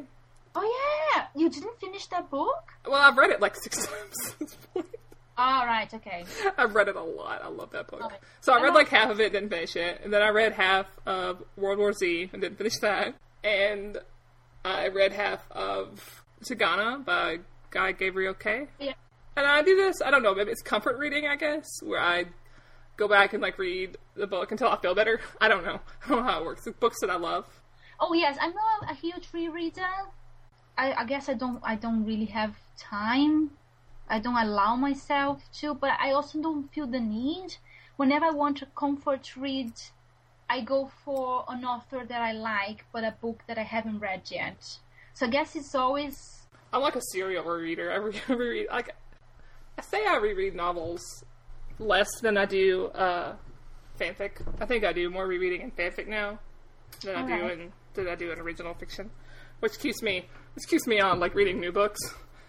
Oh yeah, you didn't finish that book? Well, I've read it like six times at this point. Oh, right, okay. I've read it a lot. I love that book. Okay. So I read like half of it, didn't finish it, and then I read half of World War Z and didn't finish that, and I read half of Sagana by Guy Gabriel Kay. Yeah. And I do this, I don't know, maybe it's comfort reading, I guess, where I go back and, like, read the book until I feel better. I don't know. I don't know how it works. It's books that I love. Oh, yes, I'm not a huge rereader. I, I guess I don't I don't really have time. I don't allow myself to, but I also don't feel the need. Whenever I want a comfort read, I go for an author that I like, but a book that I haven't read yet. So I guess it's always... I'm like a serial rereader. I, re- I reread, like... I say I reread novels less than I do uh, fanfic. I think I do more rereading in fanfic now than I okay. do in than I do in original fiction, which keeps me which keeps me on, like, reading new books,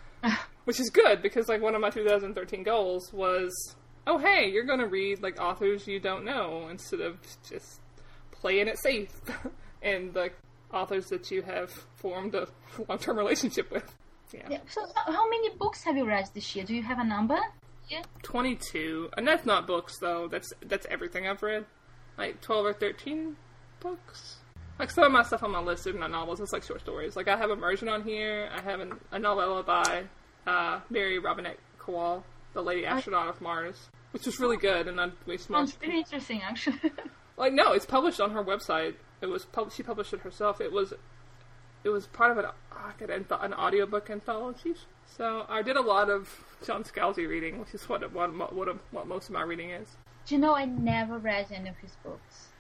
which is good because, like, one of my two thousand thirteen goals was, oh hey, you're gonna read, like, authors you don't know instead of just playing it safe and, like, authors that you have formed a long-term relationship with. Yeah. yeah. So how many books have you read this year? Do you have a number? Yeah. twenty-two. And that's not books, though. That's that's everything I've read. Like, twelve or thirteen books. Like, some of my stuff on my list is not novels. It's, like, short stories. Like, I have Immersion on here. I have an, a novella by uh, Mary Robinette Kowal, The Lady Astronaut of Mars, which was really good. And I'm way small. Sounds pretty interesting, actually. Like, no, it's published on her website. It was pub- She published it herself. It was... It was part of an, uh, an audiobook anthology. So I did a lot of John Scalzi reading, which is what what, what what most of my reading is. Do you know I never read any of his books?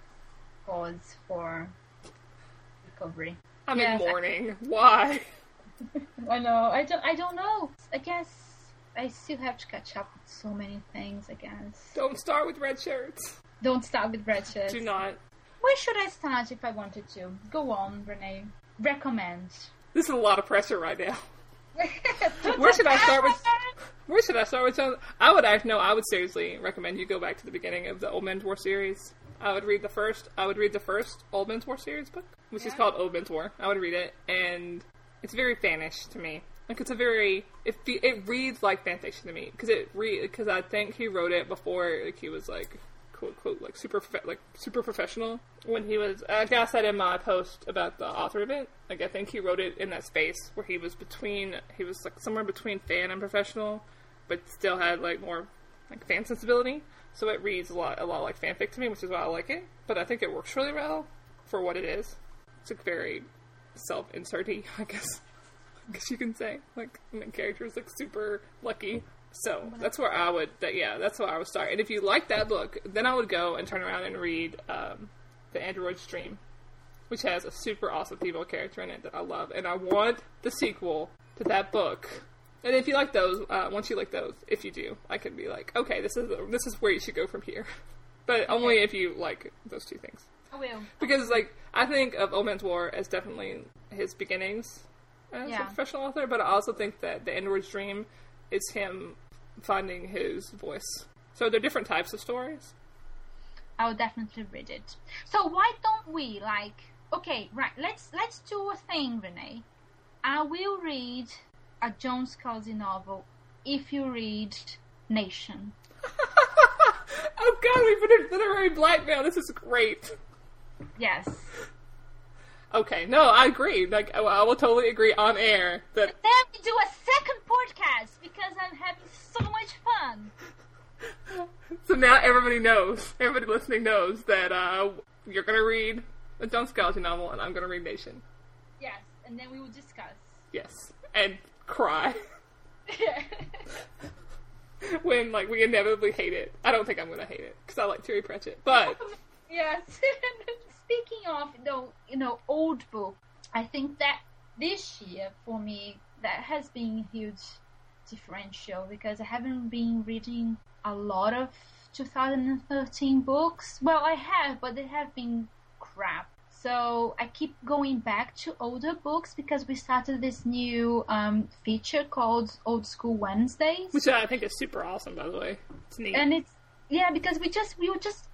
Pause for recovery. I'm yes, in mourning. I... Why? I know. I don't. I don't know. I guess I still have to catch up with so many things. I guess. Don't start with red shirts. Don't start with red shirts. Do not. Where should I start if I wanted to? Go on, Renee. Recommend. This is a lot of pressure right now. Where should I start with? Where should I start with? I would actually no. I would seriously recommend you go back to the beginning of the Old Men's War series. I would read the first. I would read the first Old Men's War series book, which yeah. is called Old Men's War. I would read it, and it's very fanish to me. Like it's a very it it reads like fan fiction to me because it re because I think he wrote it before like he was like quote quote like super like super professional when he was. I guess I said in my post about the author of it. Like I think he wrote it in that space where he was between he was like somewhere between fan and professional, but still had like more like fan sensibility. So it reads a lot a lot like fanfic to me, which is why I like it. But I think it works really well for what it is. It's like very self-inserty, I guess. I guess you can say. Like the main character is like super lucky. So that's where I would, that, yeah, that's where I would start. And if you like that book, then I would go and turn around and read um, The Android's Dream, which has a super awesome female character in it that I love. And I want the sequel to that book. And if you like those, uh, once you like those, if you do, I can be like, okay, this is this is where you should go from here. But only if you like those two things. I will. Because, like, I think of Old Man's War as definitely his beginnings as yeah. a professional author, but I also think that The Android's Dream is him finding his voice. So they're different types of stories. I will definitely read it. So why don't we, like, okay, right, let's let's do a thing, Renee. I will read a John Scalzi novel if you read Nation. Oh god, we put a literary blackmail. This is great. Yes. Okay, no, I agree. Like, I will totally agree on air that. And then we do a second podcast because I'm having so much fun. So now everybody knows, everybody listening knows that uh, you're gonna read a John Scalzi novel and I'm gonna read Nation. Yes, and then we will discuss. Yes, and cry. Yeah. When, like, we inevitably hate it. I don't think I'm gonna hate it because I like Terry Pratchett, but. Yes. Speaking of, you know, you know, old book, I think that this year, for me, that has been a huge differential because I haven't been reading a lot of two thousand thirteen books. Well, I have, but they have been crap. So I keep going back to older books because we started this new um, feature called Old School Wednesdays. Which I think is super awesome, by the way. It's neat. And it's, yeah, because we just, we were just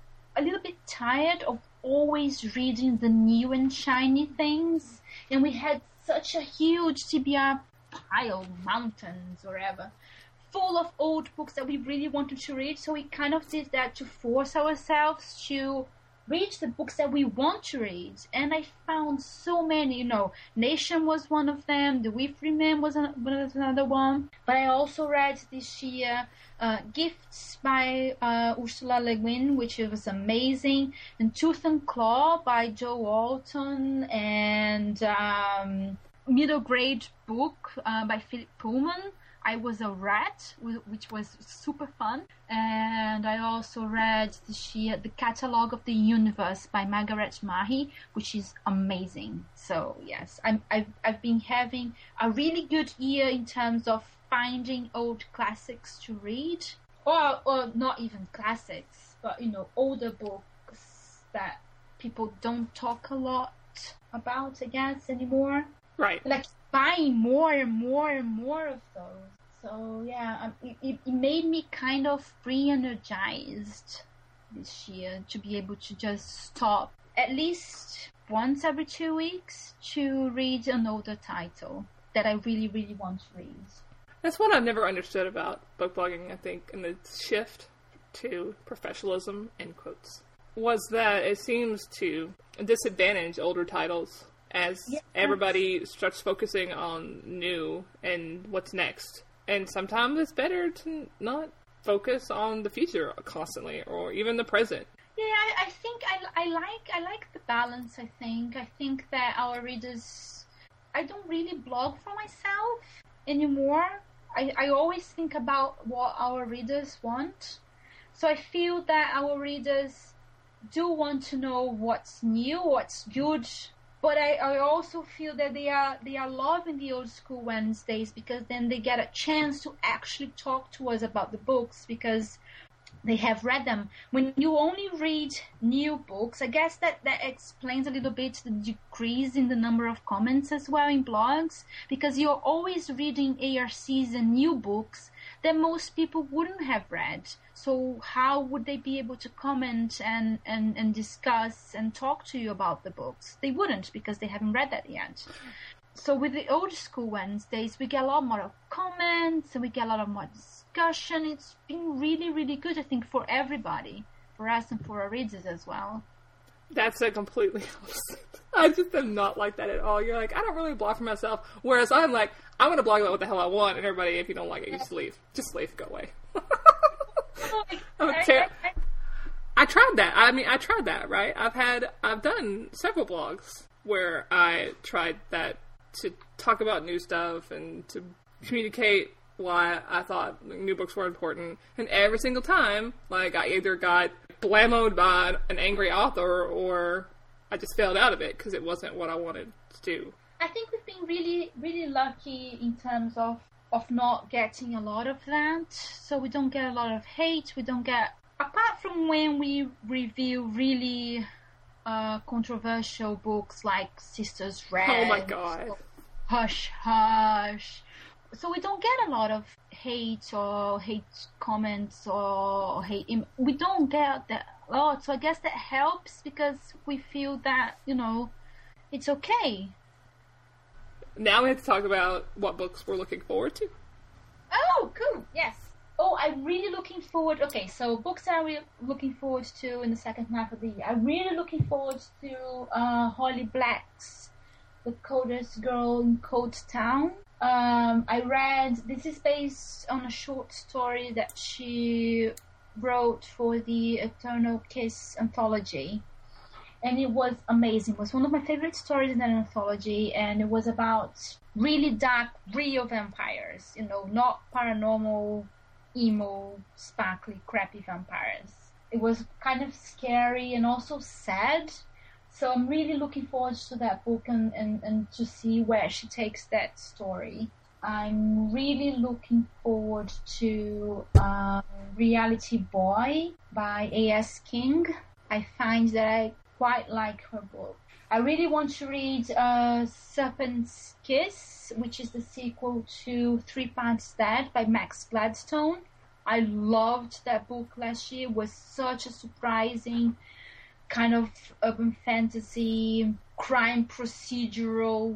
a little bit tired of always reading the new and shiny things, and we had such a huge T B R pile, mountains, whatever, full of old books that we really wanted to read, so we kind of did that to force ourselves to read the books that we want to read, and I found so many, you know, Nation was one of them, The Weavery Man was, an- was another one, but I also read this year uh, Gifts by uh, Ursula Le Guin, which was amazing, and Tooth and Claw by Joe Walton, and um, Middle Grade Book uh, by Philip Pullman, I Was a Rat, which was super fun. And I also read this year The Catalogue of the Universe by Margaret Mahy, which is amazing. So yes, I'm, I've, I've been having a really good year in terms of finding old classics to read. Or, or not even classics, but, you know, older books that people don't talk a lot about, I guess, anymore. Right. Like buying more and more and more of those. So yeah, um, it, it, it made me kind of re-energized this year to be able to just stop at least once every two weeks to read an older title that I really, really want to read. That's what I've never understood about book blogging, I think, and the shift to professionalism, in quotes, was that it seems to disadvantage older titles as yes. everybody starts focusing on new and what's next. And sometimes it's better to not focus on the future constantly, or even the present. Yeah, I, I think I, I like I like the balance, I think. I think that our readers... I don't really blog for myself anymore. I, I always think about what our readers want. So I feel that our readers do want to know what's new, what's good But I, I also feel that they are they are loving the Old School Wednesdays because then they get a chance to actually talk to us about the books because they have read them. When you only read new books, I guess that, that explains a little bit the decrease in the number of comments as well in blogs, because you're always reading A R Cs and new books that most people wouldn't have read. So how would they be able to comment and, and, and discuss and talk to you about the books? They wouldn't, because they haven't read that yet. So with the Old School Wednesdays, we get a lot more comments and we get a lot more discussion. It's been really, really good, I think, for everybody, for us and for our readers as well. That's a completely opposite. I just am not like that at all. You're like, I don't really blog for myself. Whereas I'm like, I'm going to blog about what the hell I want, and everybody, if you don't like it, you just leave. Just leave, go away. I'm a ter- I tried that. I mean, I tried that, right? I've had, I've done several blogs where I tried that to talk about new stuff and to communicate why I thought new books were important. And every single time, like, I either got blamoed by an angry author or I just failed out of it because it wasn't what I wanted to do. I think we've been really, really lucky in terms of, of not getting a lot of that. So we don't get a lot of hate. We don't get, apart from when we review really uh, controversial books like Sisters Red. Oh my god. Hush, Hush. So we don't get a lot of hate or hate comments or hate. Im- we don't get that a lot. So I guess that helps because we feel that, you know, it's okay. Now we have to talk about what books we're looking forward to. Oh, cool. Yes. Oh, I'm really looking forward. Okay, so books I'm really looking forward to in the second half of the year. I'm really looking forward to uh, Holly Black's The Coldest Girl in Cold Town. Um, I read, this is based on a short story that she wrote for the Eternal Kiss anthology. And it was amazing. It was one of my favorite stories in that anthology. And it was about really dark, real vampires. You know, not paranormal, emo, sparkly, crappy vampires. It was kind of scary and also sad. So I'm really looking forward to that book and, and, and to see where she takes that story. I'm really looking forward to uh, Reality Boy by A S King. I find that I quite like her book. I really want to read uh, Serpent's Kiss, which is the sequel to Three Parts Dead by Max Gladstone. I loved that book last year. It was such a surprising kind of urban fantasy, crime procedural,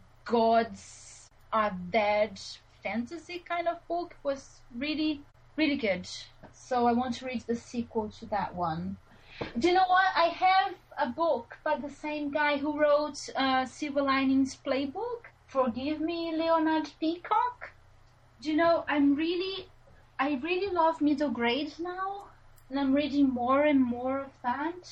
gods are dead fantasy kind of book. It was really, really good. So I want to read the sequel to that one. Do you know what? I have a book by the same guy who wrote uh, Silver Linings Playbook. Forgive me, Leonard Peacock. Do you know, I'm really, I really love middle grade now. And I'm reading more and more of that.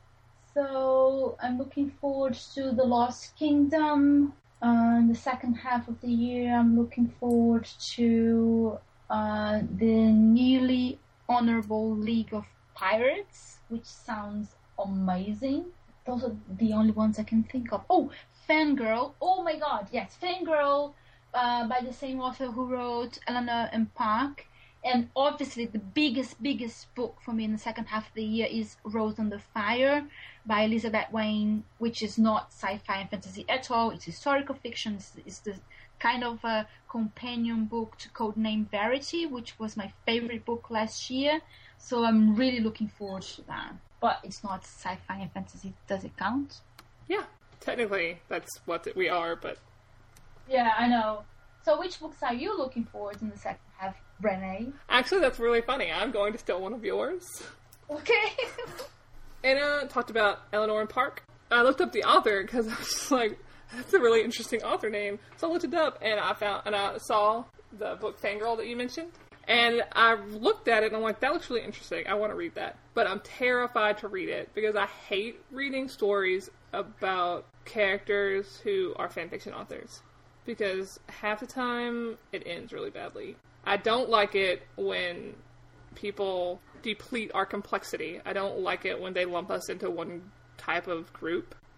So I'm looking forward to The Lost Kingdom. Uh, in the second half of the year, I'm looking forward to uh, the Nearly Honorable League of Pirates, which sounds amazing. Those are the only ones I can think of. Oh, Fangirl. Oh my god, yes, Fangirl uh, by the same author who wrote Eleanor and Park. And obviously the biggest, biggest book for me in the second half of the year is Rose Under Fire by Elizabeth Wayne, which is not sci-fi and fantasy at all. It's historical fiction. It's, it's the kind of a companion book to Codename Verity, which was my favorite book last year. So I'm really looking forward to that. But it's not sci-fi and fantasy. Does it count? Yeah, technically that's what we are, but... Yeah, I know. So which books are you looking forward to in the second half, Renee? Actually, that's really funny. I'm going to steal one of yours. Okay. Anna talked about Eleanor and Park. I looked up the author because I was just like, that's a really interesting author name. So I looked it up and I found and I saw the book Fangirl that you mentioned. And I looked at it and I'm like, that looks really interesting. I want to read that. But I'm terrified to read it because I hate reading stories about characters who are fanfiction authors. Because half the time it ends really badly. I don't like it when people deplete our complexity. I don't like it when they lump us into one type of group.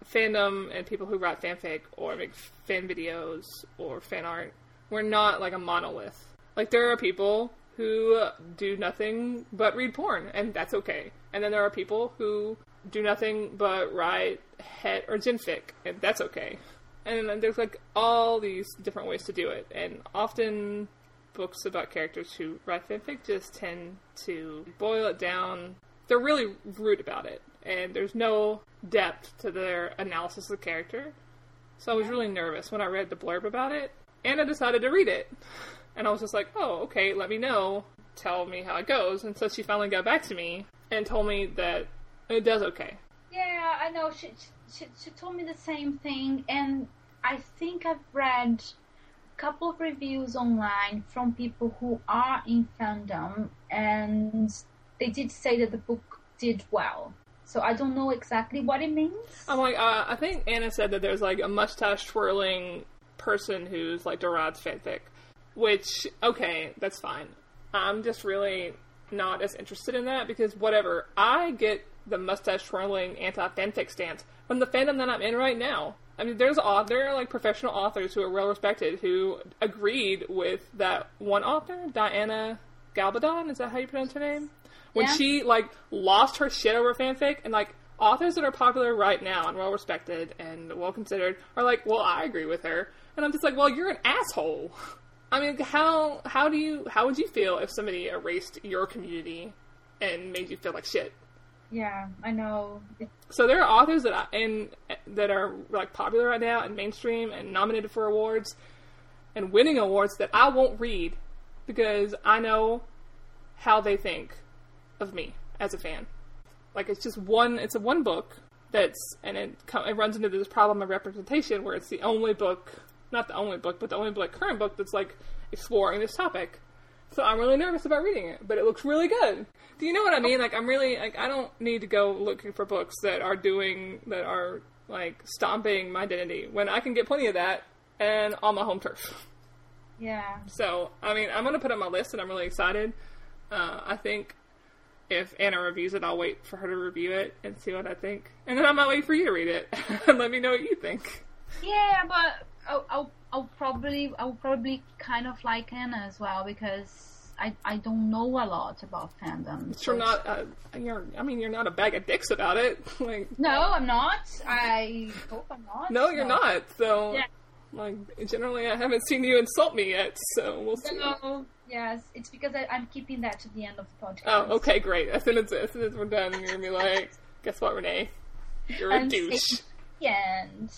fandom and people who write fanfic or make fan videos or fan art, we're not like a monolith. Like, there are people who do nothing but read porn, and that's okay. And then there are people who do nothing but write het or genfic, and that's okay. And then there's, like, all these different ways to do it. And often books about characters who write fanfic just tend to boil it down. They're really rude about it, and there's no depth to their analysis of the character. So I was really nervous when I read the blurb about it, and I decided to read it. And I was just like, oh, okay, let me know. Tell me how it goes. And so she finally got back to me and told me that it does okay. Yeah, I know. She, she, she told me the same thing. And I think I've read a couple of reviews online from people who are in fandom. And they did say that the book did well. So I don't know exactly what it means. I'm like, uh, I think Anna said that there's like a mustache twirling person who's like derives fanfic. Which, okay, that's fine. I'm just really not as interested in that because whatever. I get the mustache-twirling anti-fanfic stance from the fandom that I'm in right now. I mean, there's there are like professional authors who are well-respected who agreed with that one author, Diana Gabaldon, is that how you pronounce her name? When yeah. she, like, lost her shit over fanfic, and, like, authors that are popular right now and well-respected and well-considered are like, well, I agree with her. And I'm just like, well, you're an asshole. I mean, how how do you how would you feel if somebody erased your community and made you feel like shit? Yeah, I know. So there are authors that I, and that are like popular right now and mainstream and nominated for awards and winning awards that I won't read because I know how they think of me as a fan. Like it's just one it's a one book that's and it it runs into this problem of representation where it's the only book. Not the only book, but the only like current book that's like exploring this topic. So I'm really nervous about reading it, but it looks really good. Do you know what I mean? Like I'm really like I don't need to go looking for books that are doing that are like stomping my identity when I can get plenty of that and on my home turf. Yeah. So I mean, I'm gonna put it on my list, and I'm really excited. Uh, I think if Anna reviews it, I'll wait for her to review it and see what I think, and then I might wait for you to read it and let me know what you think. Yeah, but. I'll, I'll, I'll probably, I'll probably kind of like Anna as well because I, I don't know a lot about fandom. But you're not, uh, you're, I mean, you're not a bag of dicks about it. Like, no, I'm not. I hope I'm not. No, you're no. not. So, yeah. like, generally, I haven't seen you insult me yet. So we'll see. No, yes, it's because I, I'm keeping that to the end of the podcast. Oh, okay, great. As soon as, as soon as we're done, you're gonna be like, guess what, Renee? You're a I'm douche. The end.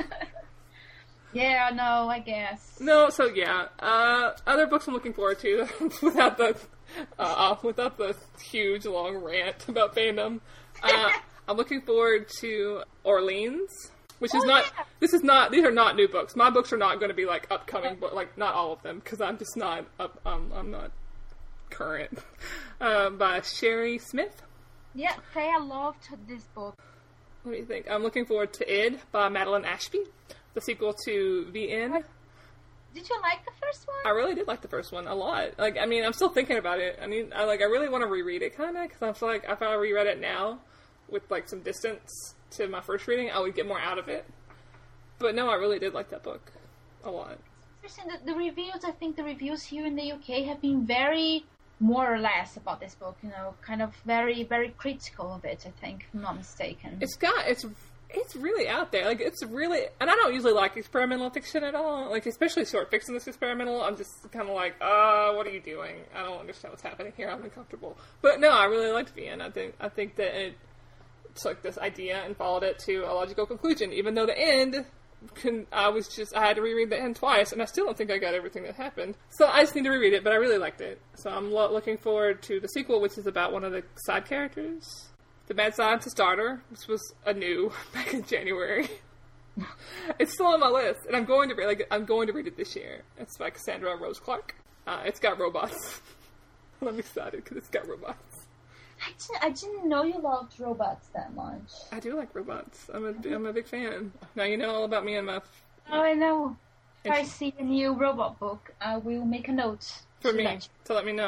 Yeah, no, I guess. No, so yeah. Uh, other books I'm looking forward to without the uh, without the huge long rant about fandom. Uh, I'm looking forward to Orleans, which is oh, not. Yeah. This is not. These are not new books. My books are not going to be like upcoming, but like not all of them because I'm just not up. Um, I'm not current. Uh, by Sherry Smith. Yeah, Thea loved this book. What do you think? I'm looking forward to Id by Madeline Ashby. The sequel to V N. Did you like the first one? I really did like the first one a lot. Like, I mean, I'm still thinking about it. I mean, I like, I really want to reread it, kind of, because I feel like if I reread it now, with like some distance to my first reading, I would get more out of it. But no, I really did like that book a lot. The, the reviews, I think the reviews here in the U K have been very, more or less, about this book. You know, kind of very, very critical of it. I think, if I'm not mistaken. It's got it's. It's really out there. Like, it's really... And I don't usually like experimental fiction at all. Like, especially short fiction that's experimental. I'm just kind of like, uh, what are you doing? I don't understand what's happening here. I'm uncomfortable. But no, I really liked V N. I think I think that it took this idea and followed it to a logical conclusion. Even though the end... Can, I was just... I had to reread the end twice, and I still don't think I got everything that happened. So I just need to reread it, but I really liked it. So I'm lo- looking forward to the sequel, which is about one of the side characters... The Mad Scientist's Daughter. This was a new back in January. It's still on my list, and I'm going to read. Like I'm going to read it this year. It's by Cassandra Rose Clark. Uh, it's got robots. I'm excited because it's got robots. I didn't, I didn't know you loved robots that much. I do like robots. I'm a I'm a big fan. Now you know all about me and my. F- oh, I know. If I see a new robot book, I will make a note for me to let me know.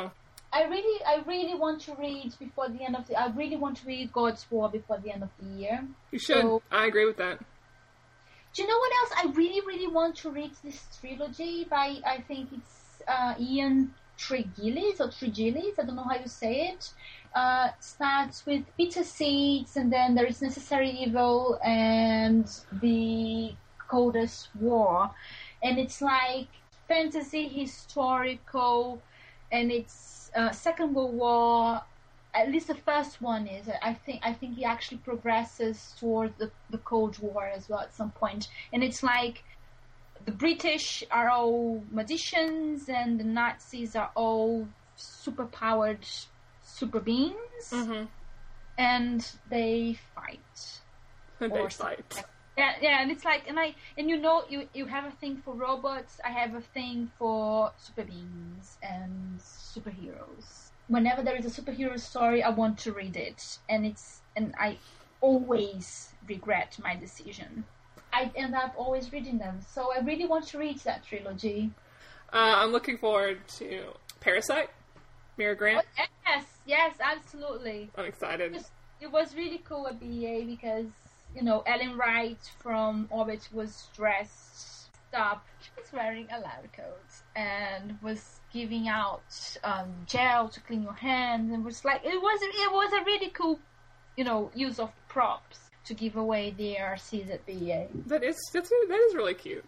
I really, I really want to read before the end of the. I really want to read God's War before the end of the year. You should. So, I agree with that. Do you know what else? I really, really want to read this trilogy by. I think it's uh, Ian Tregillis or Tregillis. I don't know how you say it. Uh, starts with Bitter Seeds, and then there is Necessary Evil and the Coldest War, and it's like fantasy, historical, and it's uh, Second World War. At least the first one is. I think I think he actually progresses towards the, the Cold War as well at some point. And it's like the British are all magicians and the Nazis are all super-powered super beings. Mm-hmm. And they fight. And they fight. Yeah, yeah, and it's like, and I, and you know, you, you have a thing for robots, I have a thing for super beings and superheroes. Whenever there is a superhero story, I want to read it, and it's and I always regret my decision. I end up always reading them, so I really want to read that trilogy. Uh, I'm looking forward to Parasite, Mira Grant. Oh, yes, yes, absolutely. I'm excited. It was, it was really cool at B E A because, you know, Ellen Wright from Orbit was dressed up. She was wearing a lab coat and was giving out um, gel to clean your hands, and was like, it was it was a really cool, you know, use of props to give away the A R Cs at B E A. That is that's that is really cute.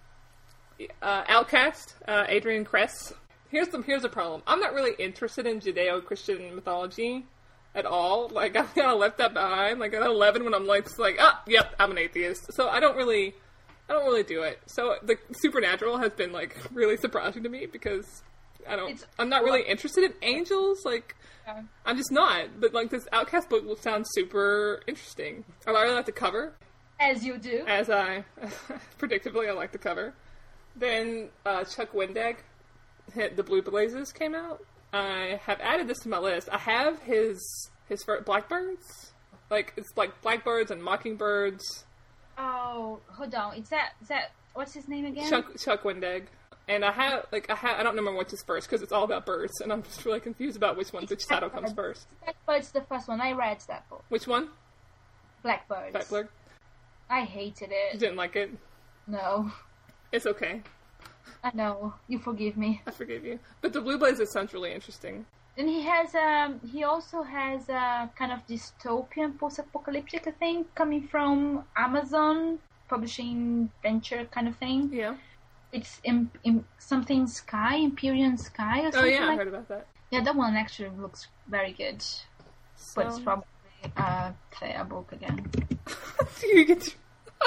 Uh, Outcast, uh, Adrian Kress. Here's the here's the problem. I'm not really interested in Judeo-Christian mythology at all. Like, I kind of left that behind. Like at eleven, when I'm like, it's like, ah, yep, I'm an atheist. So I don't really, I don't really do it. So the supernatural has been like really surprising to me because I don't, it's, I'm not really interested in angels. Like, yeah. I'm just not. But like this Outcast book will sound super interesting. I really like the cover. As you do. As I, predictably, I like the cover. Then uh, Chuck Wendig, The Blue Blazes came out. I have added this to my list. I have his his Blackbirds, like it's like Blackbirds and Mockingbirds. Oh, hold on. Is that is that what's his name again? Chuck Chuck Wendig. And I have like I have I don't remember which is first because it's all about birds, and I'm just really confused about which one which title comes first. Blackbird's the first one. I read that book. Which one? Blackbirds. Blackbird. I hated it. You didn't like it? No. It's okay. I know. You forgive me. I forgive you. But the Blue Blazes sounds really interesting. And he has, um, he also has a kind of dystopian, post-apocalyptic thing coming from Amazon publishing venture kind of thing. Yeah. It's in, in something Sky, Empyrean Sky or something. Oh yeah, like I heard about that. Yeah, that one actually looks very good. So... But it's probably uh, a book again. You get to...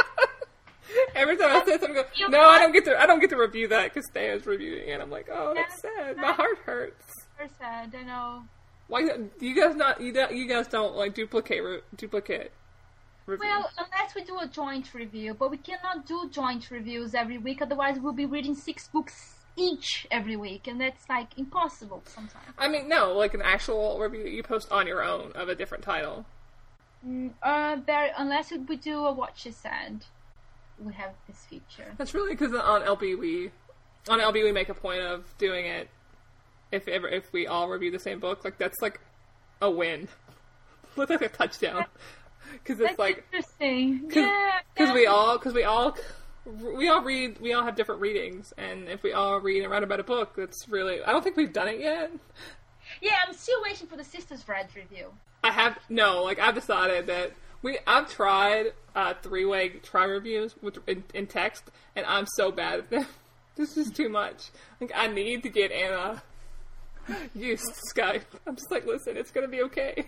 Every time I say something, I go, no, I don't get to. I don't get to review that because Thea's reviewing it. I'm like, oh, that's sad. My heart hurts. Very sad. I know. Why you guys not? You don't, you guys don't like duplicate re, duplicate. Reviews. Well, unless we do a joint review, but we cannot do joint reviews every week. Otherwise, we'll be reading six books each every week, and that's like impossible sometimes. I mean, no, like an actual review you post on your own of a different title. Mm, uh, there, unless we do a watch it said. We have this feature. That's really because on L B we, on L B we make a point of doing it. If ever if we all review the same book, like that's like a win. Looks like a touchdown. Because it's that's like interesting. Cause, yeah. Because we all because we all we all read we all have different readings, and if we all read and write about a book, that's really I don't think we've done it yet. Yeah, I'm still waiting for the Sisters Red review. I have no like I've decided that. We I've tried uh, three-way try reviews with in, in text, and I'm so bad at them. This is too much. Like I need to get Anna used to Skype. I'm just like, listen, it's gonna be okay.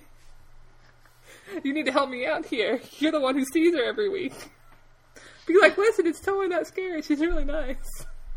You need to help me out here. You're the one who sees her every week. Be like, listen, it's totally not scary. She's really nice.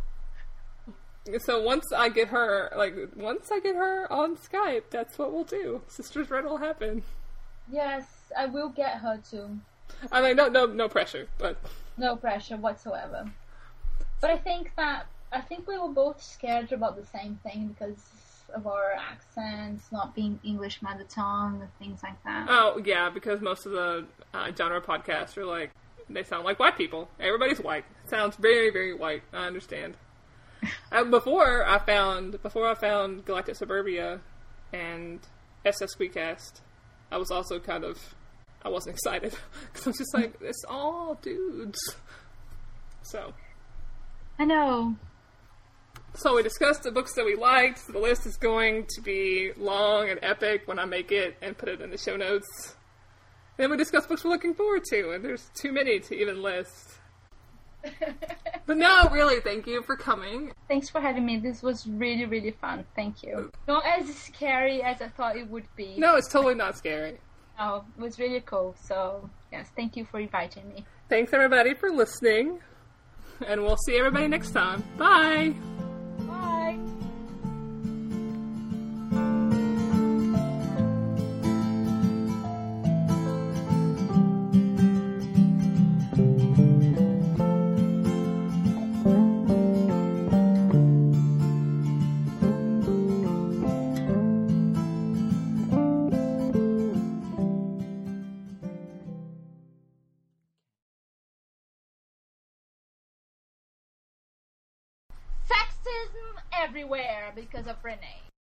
So once I get her, like once I get her on Skype, that's what we'll do. Sisters Red will happen. Yes. I will get her to. I mean, no, no, no pressure, but no pressure whatsoever. But I think that I think we were both scared about the same thing because of our accents, not being English mother tongue, and things like that. Oh yeah, because most of the uh, genre podcasts are like they sound like white people. Everybody's white. It sounds very, very white. I understand. uh, before I found before I found Galactic Suburbia, and S S Squeakcast, I was also kind of, I wasn't excited, because I was just like, it's all dudes. So. I know. So we discussed the books that we liked. The list is going to be long and epic when I make it and put it in the show notes. Then we discussed books we're looking forward to, and there's too many to even list. But no, really, thank you for coming. Thanks for having me. This was really, really fun. Thank you. Not as scary as I thought it would be. No, it's totally not scary. No, it was really cool. So, yes, thank you for inviting me. Thanks, everybody, for listening. And we'll see everybody next time. Bye! Bye! Sexism everywhere because of Renee.